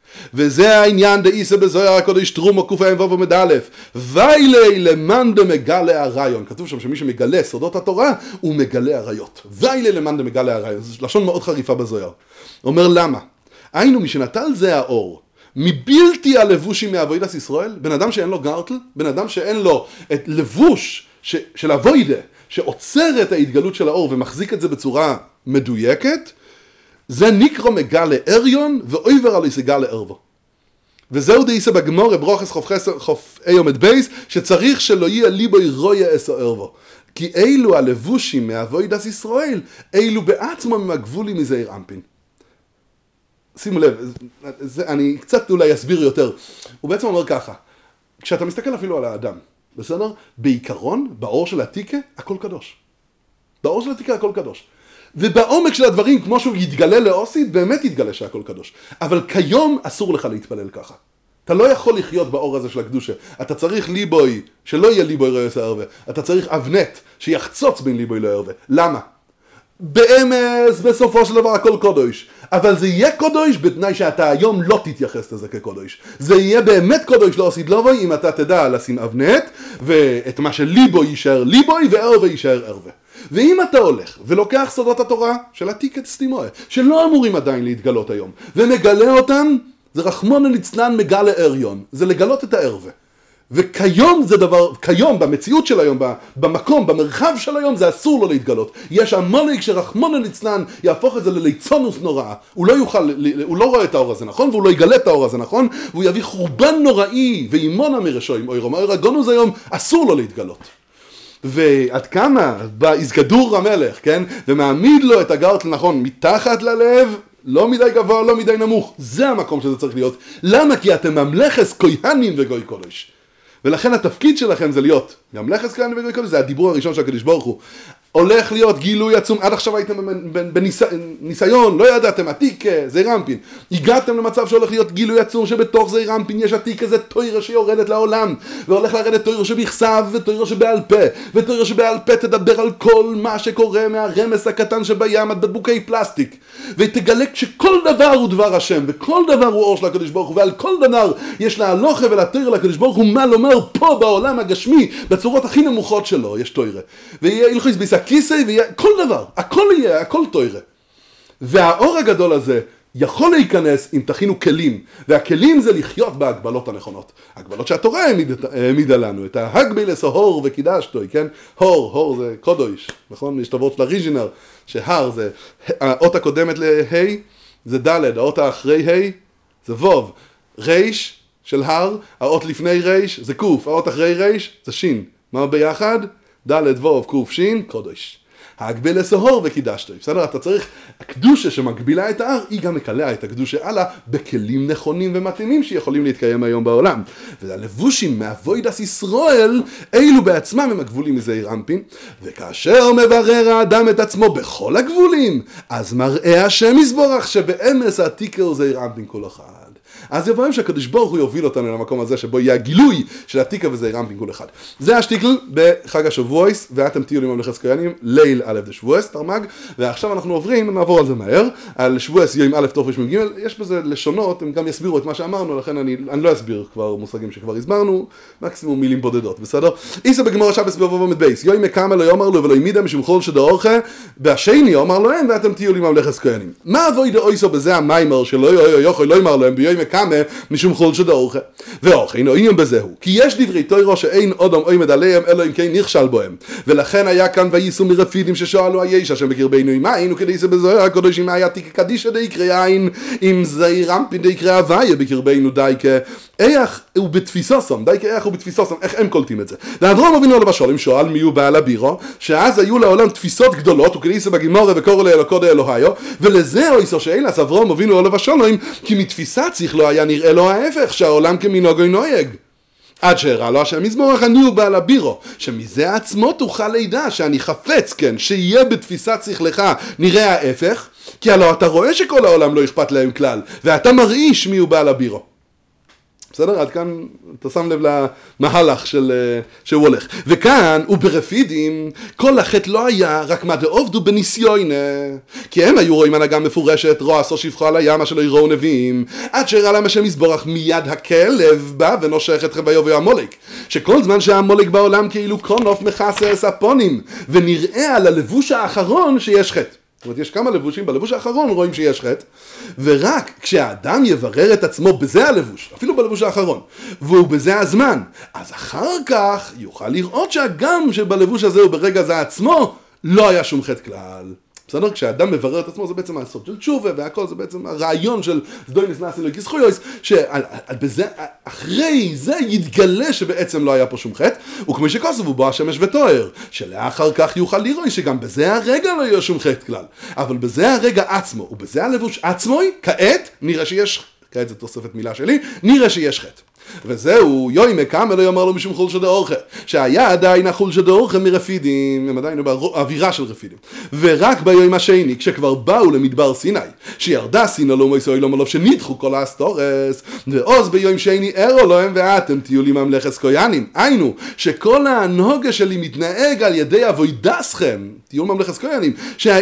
Speaker 1: וזה העניין דאיסא בזוהר הקודש תרומו קע"ו עמוד א', ויילי למאן דמגלה הרעיון. כתוב שם שמי שמגלה סודות התורה הוא מגלה עריות. ויילי למאן דמגלה הרעיון. זו לשון מאוד חריפה בזוהר. אומר למה? היינו משנטל זה האור, מבלתי הלבושים מעבודת ישראל, בן אדם שאין לו גרטל, בן אדם שאין לו את לבוש של אבוידה, שעוצר את ההתגלות של האור ומחזיק את זה בצורה מדויקת, זה נקרא מגלה אריון ואויבר על יסגלה ערבו. וזהו דאיסא בגמרא ברוכס חוף עמוד בייס, שצריך שלא יהיה ליבוי רויה אסו ערבו. כי אילו הלבושים מעבודת ישראל, אילו בעצמם הגבולים מזעיר אנפין. שימו לב, אני קצת אולי אסביר יותר. הוא בעצם אומר ככה, כשאתה מסתכל אפילו על האדם, בסדר? בעיקרון, באור של התיקה, הכל קדוש. באור של התיקה הכל קדוש. ובעומק של הדברים, כמו שהוא יתגלה לאוסית, באמת יתגלה שהכל קדוש. אבל כיום אסור לך להתפלל ככה. אתה לא יכול לחיות באור הזה של הקדושה. אתה צריך ליבוי, שלא יהיה ליבוי רעיוס הערווה. אתה צריך אבנט, שיחצוץ בין ליבוי לערווה. למה? באמס, בסופו של דבר הכל קודש. אבל זה יהיה קודש בתנאי שאתה היום לא תתייחס לזה כקודש. זה יהיה באמת קודש לא עשית לבוי, אם אתה תדע לשים אבנט, ואת מה שליבוי יישאר ליבוי, וערווה יישאר ערווה. ואם אתה הולך ולוקח סודות התורה של עתיקת סתימוה, שלא אמורים עדיין להתגלות היום, ומגלה אותם, זה רחמנא ליצלן מגלה אריון, זה לגלות את הערווה. וכיום זה דבר, כיום במציאות של היום, במקום, במרחב של היום, זה אסור לו להתגלות. יש המולג שרחמנא ליצלן יהפוך את זה לליצונוס נוראה. הוא לא רואה את האור הזה, נכון? והוא לא יגלה את האור הזה, נכון? והוא יביא חורבן נוראי ואימונה מרשועים אוירום. הגונוס היום אסור לו להתגלות. ועד כמה באיסגדור המלך, כן? ומעמיד לו את הגרטל, נכון, מתחת ללב, לא מדי גבוה, לא מדי נמוך. זה המקום שזה צריך להיות. למה? כי אתם ממלכס כהנים וגוי קודש. ולכן התפקיד שלכם זה להיות ממלכס כהנים וגוי קודש, זה הדיבור הראשון של הקדוש ברוך הוא. הולך להיות גילוי עצום, עד עכשיו הייתם בניסיון, לא ידעתם, עתיק זעיר אנפין. הגעתם למצב שהולך להיות גילוי עצום, שבתוך זעיר אנפין יש עתיק כזה תוירה שיורדת לעולם, והולך לרדת תוירה שבכסב, ותוירה שבעל פה, ותוירה שבעל פה תדבר על כל מה שקורה מהרמס הקטן שבים עד בקבוקי פלסטיק, ותגלה שכל דבר הוא דבר השם, וכל דבר הוא אור של הקדוש ברוך הוא, ועל כל דבר יש לה הלוכה ולתוירה לקדוש ברוך הוא מה לומר פה בעולם הגשמי, בצורות הכי נמוכות שלו, יש תוירה. ויהיה הלכויס כיסא וכל דבר, הכל יהיה, הכל תוירה. והאור הגדול הזה יכול להיכנס אם תכינו כלים, והכלים זה לחיות בהגבלות הנכונות. הגבלות שהתורה העמידה לנו, את ההגבילס הור וקידשתוי, כן? הור זה קודש, נכון? יש תוות של הריז'ינר, שהר זה, האות הקודמת להי זה ד', האות האחרי ה' זה ווב, ריש של הר, האות לפני ריש זה קוף, האות אחרי ריש זה שין. מה ביחד? ד' ווב קוף שין, קודש. ההגבילס ההור וקידשתוי. בסדר? אתה צריך, הקדושה שמגבילה את ההר, היא גם מקלעה את הקדושה הלאה בכלים נכונים ומתאימים שיכולים להתקיים היום בעולם. והלבושים מעבודת ישראל, אילו בעצמם הם הגבולים מזעיר אנפין, וכאשר מברר האדם את עצמו בכל הגבולים, אז מראה השם יזברך שבאמס העתיקר זעיר אנפין כל אחד. אז יבואם שהקדוש ברוך הוא יוביל אותנו למקום הזה שבו יהיה הגילוי של התיקה וזעיר אנפין כל אחד. זה השטיקל בחג השבועס, ואתם תהיו לממלכת כהנים, ליל א' דשבועס, תרמ"ג, ועכשיו אנחנו עוברים, נעבור על זה מהר, על שבועס יום א' תרפ"ג, יש בזה לשונות, הם גם יסבירו את מה שאמרנו, לכן אני לא אסביר כבר מושגים שכבר הסברנו, מקסימום מילים בודדות, בסדר? איסא בגמרא שבס בבבא עמוד בייס, יום מקמא לא יאמר לו ולא ימידה משום חול שדאורכה, והשני יאמר להם ואתם תהיו לממלכת כהנים. מה אבוי דאויסו בזה המיימר שלא יאמר להם ביום מקמא משום חול שדאורכה. ואוכן אויים בזהו, כי יש דברי תורה שאין אדם עומד עליהם אלא אם כן נכשל בהם. ולכן היה כאן וייסו מרפידים ששאלו היש השם בקרבנו עם עין, וכדי זה בזוהר הקדוש אם היה תיק קדישא דיקרא עין, אם זעיר אנפין דיקרא הוויה בקרבנו דייקה. איך הוא בתפיסוסם, דייקה איך הוא בתפיסוסם, איך הם קולטים את זה. ואברהם אבינו עליו השלום שואל מי הוא בעל הבירו, שאז היו לעולם תפיסות גדולות, וכדי זה בגימורה וקוראו לאלוקו דאלוהיו, ולזה אויסו שאילס אברהם אבינו עליו השלום, כי מתפיסה צריך לא היה נראה לו ההפך, שהעולם כמנהגו נוהג. עד שהראה לו השם יזברך אני הוא בעל הבירו, שמזה עצמו תוכל לידע שאני חפץ, כן, שיהיה בתפיסת שכלך נראה ההפך, כי הלא אתה רואה שכל העולם לא אכפת להם כלל, ואתה מרעיש מי הוא בעל הבירו. בסדר? עד כאן אתה שם לב למהלך שהוא הולך. וכאן, וברפידים, כל החטא לא היה רק מה דעובדו בניסיון, כי הם היו רואים הנהגה מפורשת, רוע עשו שפחו על הים, אשר לא יראו נביאים, עד שראה להם השם יזבורך מיד הכלב בא ונושך את חוויו והמולק. שכל זמן שהמולק בעולם כאילו קונוף מכסה ספונים, ונראה על הלבוש האחרון שיש חטא. זאת אומרת, יש כמה לבושים, בלבוש האחרון רואים שיש חטא, ורק כשהאדם יברר את עצמו בזה הלבוש, אפילו בלבוש האחרון, והוא בזה הזמן, אז אחר כך יוכל לראות שהגם שבלבוש הזה וברגע זה עצמו, לא היה שום חטא כלל. בסדר? כשהאדם מברר את עצמו זה בעצם הסוד של תשובה, והכל זה בעצם הרעיון של זדוי נסנס אלוהי כזכויוס, שבזה, אחרי זה יתגלה שבעצם לא היה פה שום חטא, וכמו שכוסבו בו השמש ותואר, שלאחר כך יוכל לראות שגם בזה הרגע לא יהיה שום חטא כלל, אבל בזה הרגע עצמו, ובזה הלבוש עצמו, כעת נראה שיש, כעת זה תוספת מילה שלי, נראה שיש חטא. וזהו, יוי מקם אלא יאמר לו משום חולשה דאורחה, שהיה עדיין החולשה דאורחה מרפידים, הם עדיין באווירה של רפידים, ורק ביום השני, כשכבר באו למדבר סיני, שירדה סיני לא מויסו אילו מלוב שנדחו כל האסטורס, ועוז ביום שני ארו להם ואתם תהיו לי ממלכת כהנים, היינו, שכל ההנהגה שלי מתנהג על ידי אבוידסכם, תהיו ממלכת כהנים,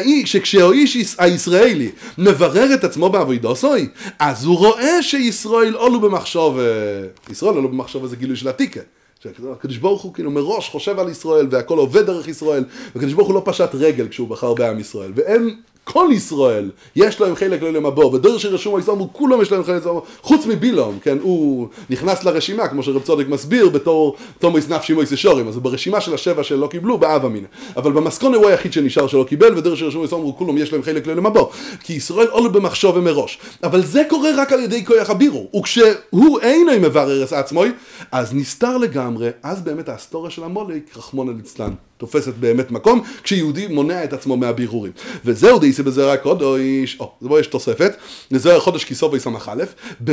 Speaker 1: שכשהאיש הישראלי מברר את עצמו באבוידסוי, אז הוא רואה שישראל עולו במחשוב, ישראל עולו במחשוב איזה גילוי של עתיקה. הקדוש ברוך הוא כאילו מראש חושב על ישראל והכל עובד דרך ישראל, והקדוש ברוך הוא לא פשט רגל כשהוא בחר בעם ישראל, והם כל ישראל יש להם חלק לא למבור, ודרך שרשום הישרמו כולם יש להם חלק למבור, חוץ מבילום, כן, הוא נכנס לרשימה כמו שרב צודק מסביר בתור תומויס נפשי מויס שורים, אז הוא ברשימה של השבע שלא קיבלו באב אמינא, אבל במסכונה הוא היחיד שנשאר שלא קיבל, ודרך שרשום הישרמו כולם יש להם חלק לא למבור, כי ישראל עולו במחשוב ומראש, אבל זה קורה רק על ידי כוח הבירור, וכשהוא אינו מברר את עצמו, אז נסתר לגמרי, אז באמת ההיסטוריה של המולק רחמנא ליצלן תופסת באמת מקום, כשיהודי מונע את עצמו מהבירורים. וזהו דייסי בזרע הקודש, זה בו יש תוספת, לזרע חודש כיסו ויסמך א',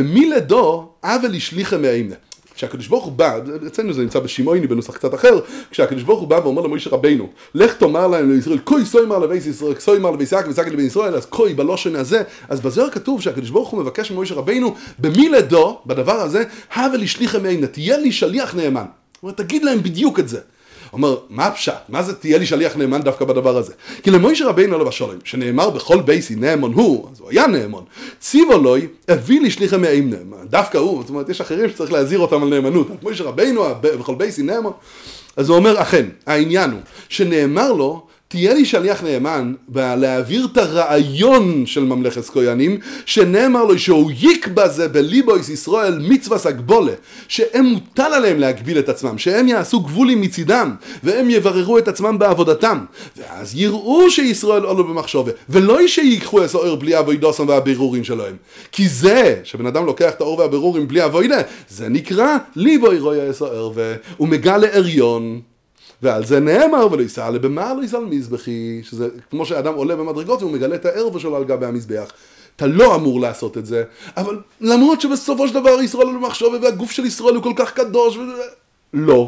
Speaker 1: במילדו אבל השליחה מהאמנה. כשהקדוש ברוך הוא בא, אצלנו זה נמצא בשימויני בנוסח קצת אחר, כשהקדוש ברוך הוא בא ואומר למוישה רבינו, לך תאמר להם לישראל, כוי סוימר לבייס ישראל, סוימר לבייס יעקב וסגד לבן ישראל, אז כוי בלושן הזה, אז בזוהר כתוב שהקדוש ברוך הוא מבקש ממוישה רבינו, במילדו, בדבר הזה, אבל השליחה מהאמנה, תהיה לי שליח נאמן. זאת אומרת, תגיד להם בדיוק את זה. אומר, מה הפשט? מה זה תהיה לי שליח נאמן דווקא בדבר הזה? כי למוישה רבינו עליו השלום, שנאמר בכל בייסי נאמן הוא, אז הוא היה נאמן, ציב אלוהי, הביא לי שליחה מהאמנה. דווקא הוא, זאת אומרת, יש אחרים שצריך להזהיר אותם על נאמנות. מוישה רבינו, בכל בייסי נאמן. אז הוא אומר, אכן, העניין הוא, שנאמר לו, תהיה לי שליח נאמן להעביר את הרעיון של ממלכת כהנים, שנאמר לו שהוא יקבע זה בליבויס ישראל מצווה סגבולה, שהם מוטל עליהם להגביל את עצמם, שהם יעשו גבולים מצידם, והם יבררו את עצמם בעבודתם, ואז יראו שישראל עולו במחשבה, ולא שיקחו את האור בלי אבוידוסם והבירורים שלהם, כי זה, שבן אדם לוקח את האור והבירורים בלי אבוידה, זה נקרא ליבוי רואה את האור, והוא מגלה עריון, ועל זה נאמר ולא יישא לבמר לא יישא למזבחי, שזה כמו שאדם עולה במדרגות והוא מגלה את הערווה שלו על גבי המזבח. אתה לא אמור לעשות את זה, אבל למרות שבסופו של דבר ישראל הוא במחשבה והגוף של ישראל הוא כל כך קדוש, לא.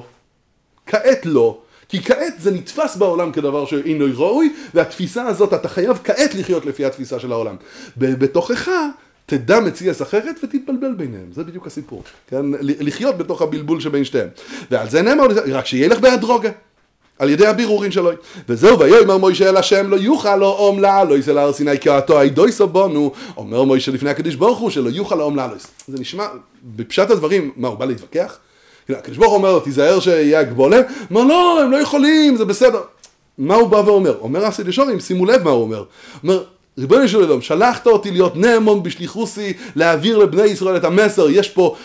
Speaker 1: כעת לא. כי כעת זה נתפס בעולם כדבר שאינו ראוי, והתפיסה הזאת אתה חייב כעת לחיות לפי התפיסה של העולם. בתוכך תדע מציאס אחרת ותתבלבל ביניהם, זה בדיוק הסיפור, כן? לחיות בתוך הבלבול שבין שתיהם. ועל זה נאמר, רק שילך בהדרוגה, על ידי הבירורים שלו. וזהו, ויאמר מוישה אל השם, לא יוכל לאום לעלויס אל הר סיני, כי אותו הידויסו בנו, אומר מוישה לפני הקדוש ברוך הוא, שלא יוכל לאום לעלויס. זה נשמע, בפשט הדברים, מה, הוא בא להתווכח? הקדוש ברוך הוא אומר לו, תיזהר שיהיה הגבולה? אומר, לא, הם לא יכולים, זה בסדר. מה הוא בא ואומר? אומר אסיד ישורים, שימו לב מה הוא אומר. אומר, ריבונו של עולם, שלחת אותי להיות נאמון בשליחוסי, להעביר לבני ישראל את המסר, יש פה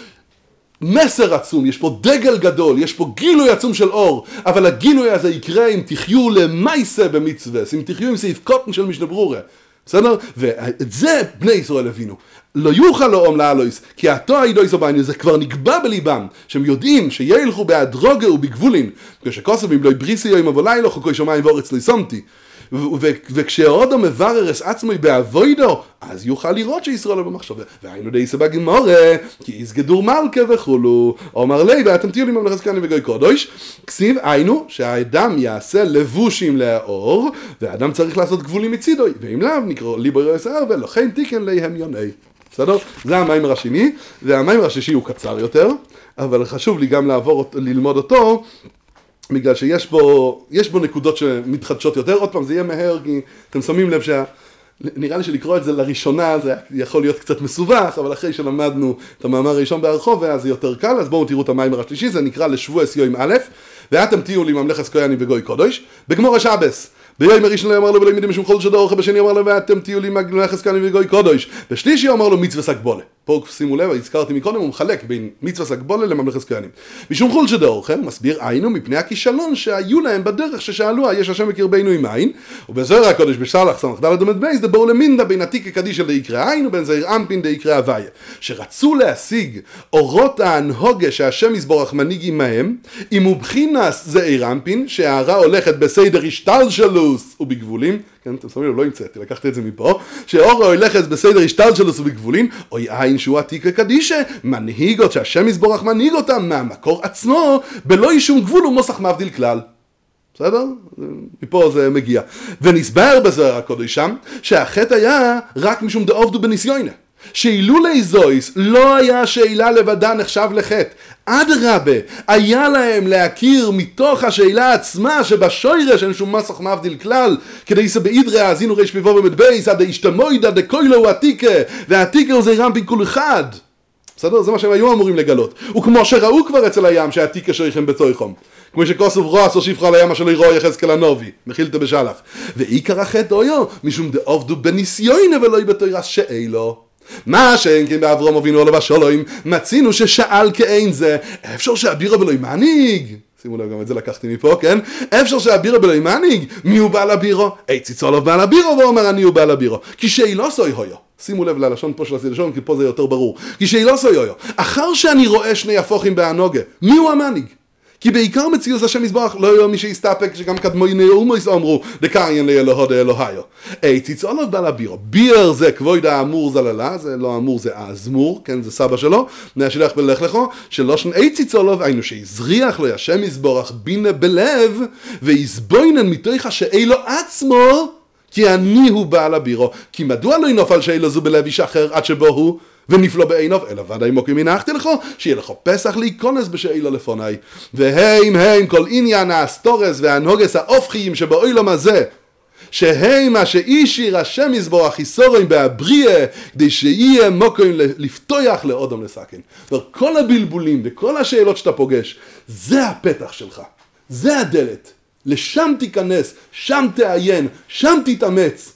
Speaker 1: מסר עצום, יש פה דגל גדול, יש פה גילוי עצום של אור, אבל הגילוי הזה יקרה אם תחיו למייסה במצווה, אם תחיו עם סעיף קוטן של משנה ברורה, בסדר? ואת זה בני ישראל הבינו. לא יוכל לאום לעלויס, כי אותו הידויסו בנו, זה כבר נקבע בליבם, שהם יודעים שילכו בהדרוגה ובגבולין, כשכוסף אם לא בריסי יום אבולי לא חוקוי שמיים ואורץ לא יסומתי, וכשהודו מברר את עצמו באבוידו, אז יוכל לראות שישראל לא במחשבה. והיינו דייסה בגמורה, כי יסגדור מלכה וכולו, אומר לי, ואתם תהיו לי ממלכת כהנים וגוי קודש, כסיב היינו שהאדם יעשה לבושים לאור, והאדם צריך לעשות גבולים מצידו, ואם לאו נקרא ליבו יסער, ולכן תיקן להם יוני. בסדר? זה המיימר השני, והמיימר השלישי הוא קצר יותר, אבל חשוב לי גם ללמוד אותו, בגלל שיש בו נקודות שמתחדשות יותר. עוד פעם, זה יהיה מהר, כי אתם שמים לב נראה לי שלקרוא את זה לראשונה זה יכול להיות קצת מסובך, אבל אחרי שלמדנו את המאמר הראשון בהרחוב, אז זה יותר קל. אז בואו תראו את המיימר השלישי, זה נקרא לשבועס יום א', ואתם תהיו לי ממלכת כהנים וגוי קודש, בגמור השבס. ביום הראשון אמר לו ולא ימידים משום חודש הדור, בשני אמר לו ואתם תהיו לי ממלכת כהנים וגוי קודש, בשלישי אמר לו מצווה סגבולה. פה שימו לב, הזכרתי מקודם, הוא מחלק בין מצווה סגבולה לממלכת כהנים. משום חודש הדור, מסביר היינו מפני הכישלון שהיו להם בדרך ששאלו, יש השם בקרבנו עם עין, ובזוהר הקודש בשלח סמ"ד עמוד בייס, דברו למינדה בין עתיקה קדישא דיקרא עין ובין זעיר אנפין דיקרא הוויה, שרצו להשיג אורות ההנהוגה שהשם יזבורך מנהיג עמהם, אם הוא בחינס זעיר אנפין, שההערה הולכת בסדר השתלשלוס ובגבולים, כן, אתם שמים לב, לא המצאתי, לקחתי את זה מפה, שאור הולכת בסדר השתלשלוס ובגבולים, אוי עין שהוא עתיקה קדישא, מנהיג עוד שהשם יזבורך מנהיג אותם מהמקור עצמו, בלא שום גבול ומוסך מבדיל כלל. בסדר? מפה זה מגיע. ונסבר בזוהר הקודש שם, שהחטא היה רק משום דעובדו בניסיונה. שאילולי זויס לא היה שאלה לבדה נחשב לחטא. אדרבה, היה להם להכיר מתוך השאלה עצמה שבשוירש אין שום מסך מבדיל כלל, כדי שבאידרא האזינו ריש פיבו ומדבייס עד השתמוידא דקוילו הוא עתיקה, והעתיקה הוא זעיר אנפין כול אחד. בסדר? זה מה שהם היו אמורים לגלות. וכמו שראו כבר אצל הים שהעתיקה שויכם בצויכם. כמו שכוסף רועס או שפחה לים אשר לא יראו יחזקאל הנביא, מחילתא בשלח. ועיקר החטא היו משום דעובדו בניסיונה ולא בתורה שאילו. מה שאין כן באברהם אבינו עליו השלום, מצינו ששאל כאין זה, אפשר שהבירה בלוי מנהיג. שימו לב, גם את זה לקחתי מפה, כן? אפשר שהבירה בלוי מנהיג, מי הוא בעל הבירו? ציצולוב בעל הבירו, ואומר אני הוא בעל הבירו. כי שאילו סוי הויו. שימו לב ללשון פה של הלשון, כי פה זה יותר ברור. כי שאילו סוי הויו. אחר שאני רואה שני הפוכים בהנהוגה, מי הוא המנהיג? כי בעיקר מציאות השם יזבח לא יהיה מי שיסתפק שגם קדמוי נאומוס אמרו דקריין לאלוהו דאלוהיו. ציצולוב בעל הבירו. ביר זה כבוד האמור זללה, זה לא אמור זה האזמור, כן זה סבא שלו, נשלח בלך לכו, שלושן ציצולוב היינו שיזריח לו השם יזבח בינה בלב ויזבוינן מתוך שאילו עצמו כי אני הוא בעל הבירו. כי מדוע לא ינופל שאילו זו בלב איש אחר עד שבו הוא ונפלא בעיניו, אלא ודאי מוקים הנחתי לכו, שיהיה לכו פסח להיכונס בשאילו לפוני. והם כל עניין האסטורס והנהוגס האופחיים שבאוילום הזה, שהם מה שאישיר השם יזבורך יסורים בהבריא, כדי שיהיה מוקים לפתוח לאודם לסכן. וכל הבלבולים וכל השאלות שאתה פוגש, זה הפתח שלך, זה הדלת. לשם תיכנס, שם תעיין, שם תתאמץ.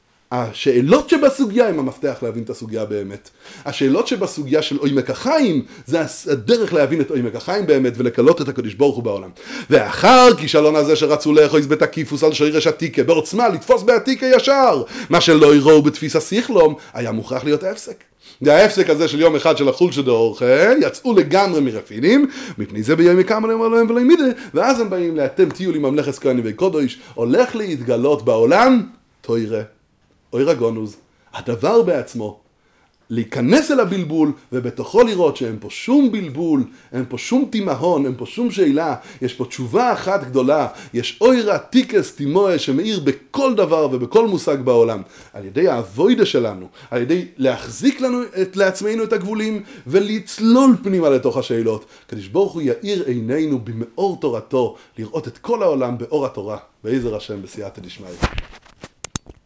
Speaker 1: השאלות שבסוגיה הם המפתח להבין את הסוגיה באמת. השאלות שבסוגיה של עומק החיים, זה הדרך להבין את עומק החיים באמת ולקלות את הקדוש ברוך הוא בעולם. ואחר כישלון הזה שרצו לאחוז בתקיפוס על שורש עתיקה, בעוצמה לתפוס בעתיקה ישר, מה שלא יראו בתפיס הסיכלום, היה מוכרח להיות ההפסק. וההפסק הזה של יום אחד של החולשא דאורחא, יצאו לגמרי מרפינים, מפני זה ביום יקם עליהם עליהם ולא ימידה, ואז הם באים לאתם תהיו לי ממלכת כהנים וקודש, הולך להתגלות בעולם, תוירה. אוירא גונוז, הדבר בעצמו, להיכנס אל הבלבול ובתוכו לראות שאין פה שום בלבול, אין פה שום תימהון, אין פה שום שאלה, יש פה תשובה אחת גדולה, יש אוירא טיקס תימוה שמאיר בכל דבר ובכל מושג בעולם, על ידי העבודה שלנו, על ידי להחזיק לנו לעצמנו את הגבולים ולצלול פנימה לתוך השאלות, כדי שברוך הוא יאיר עינינו במאור תורתו, לראות את כל העולם באור התורה, בעזר השם בסייעתא דשמיא.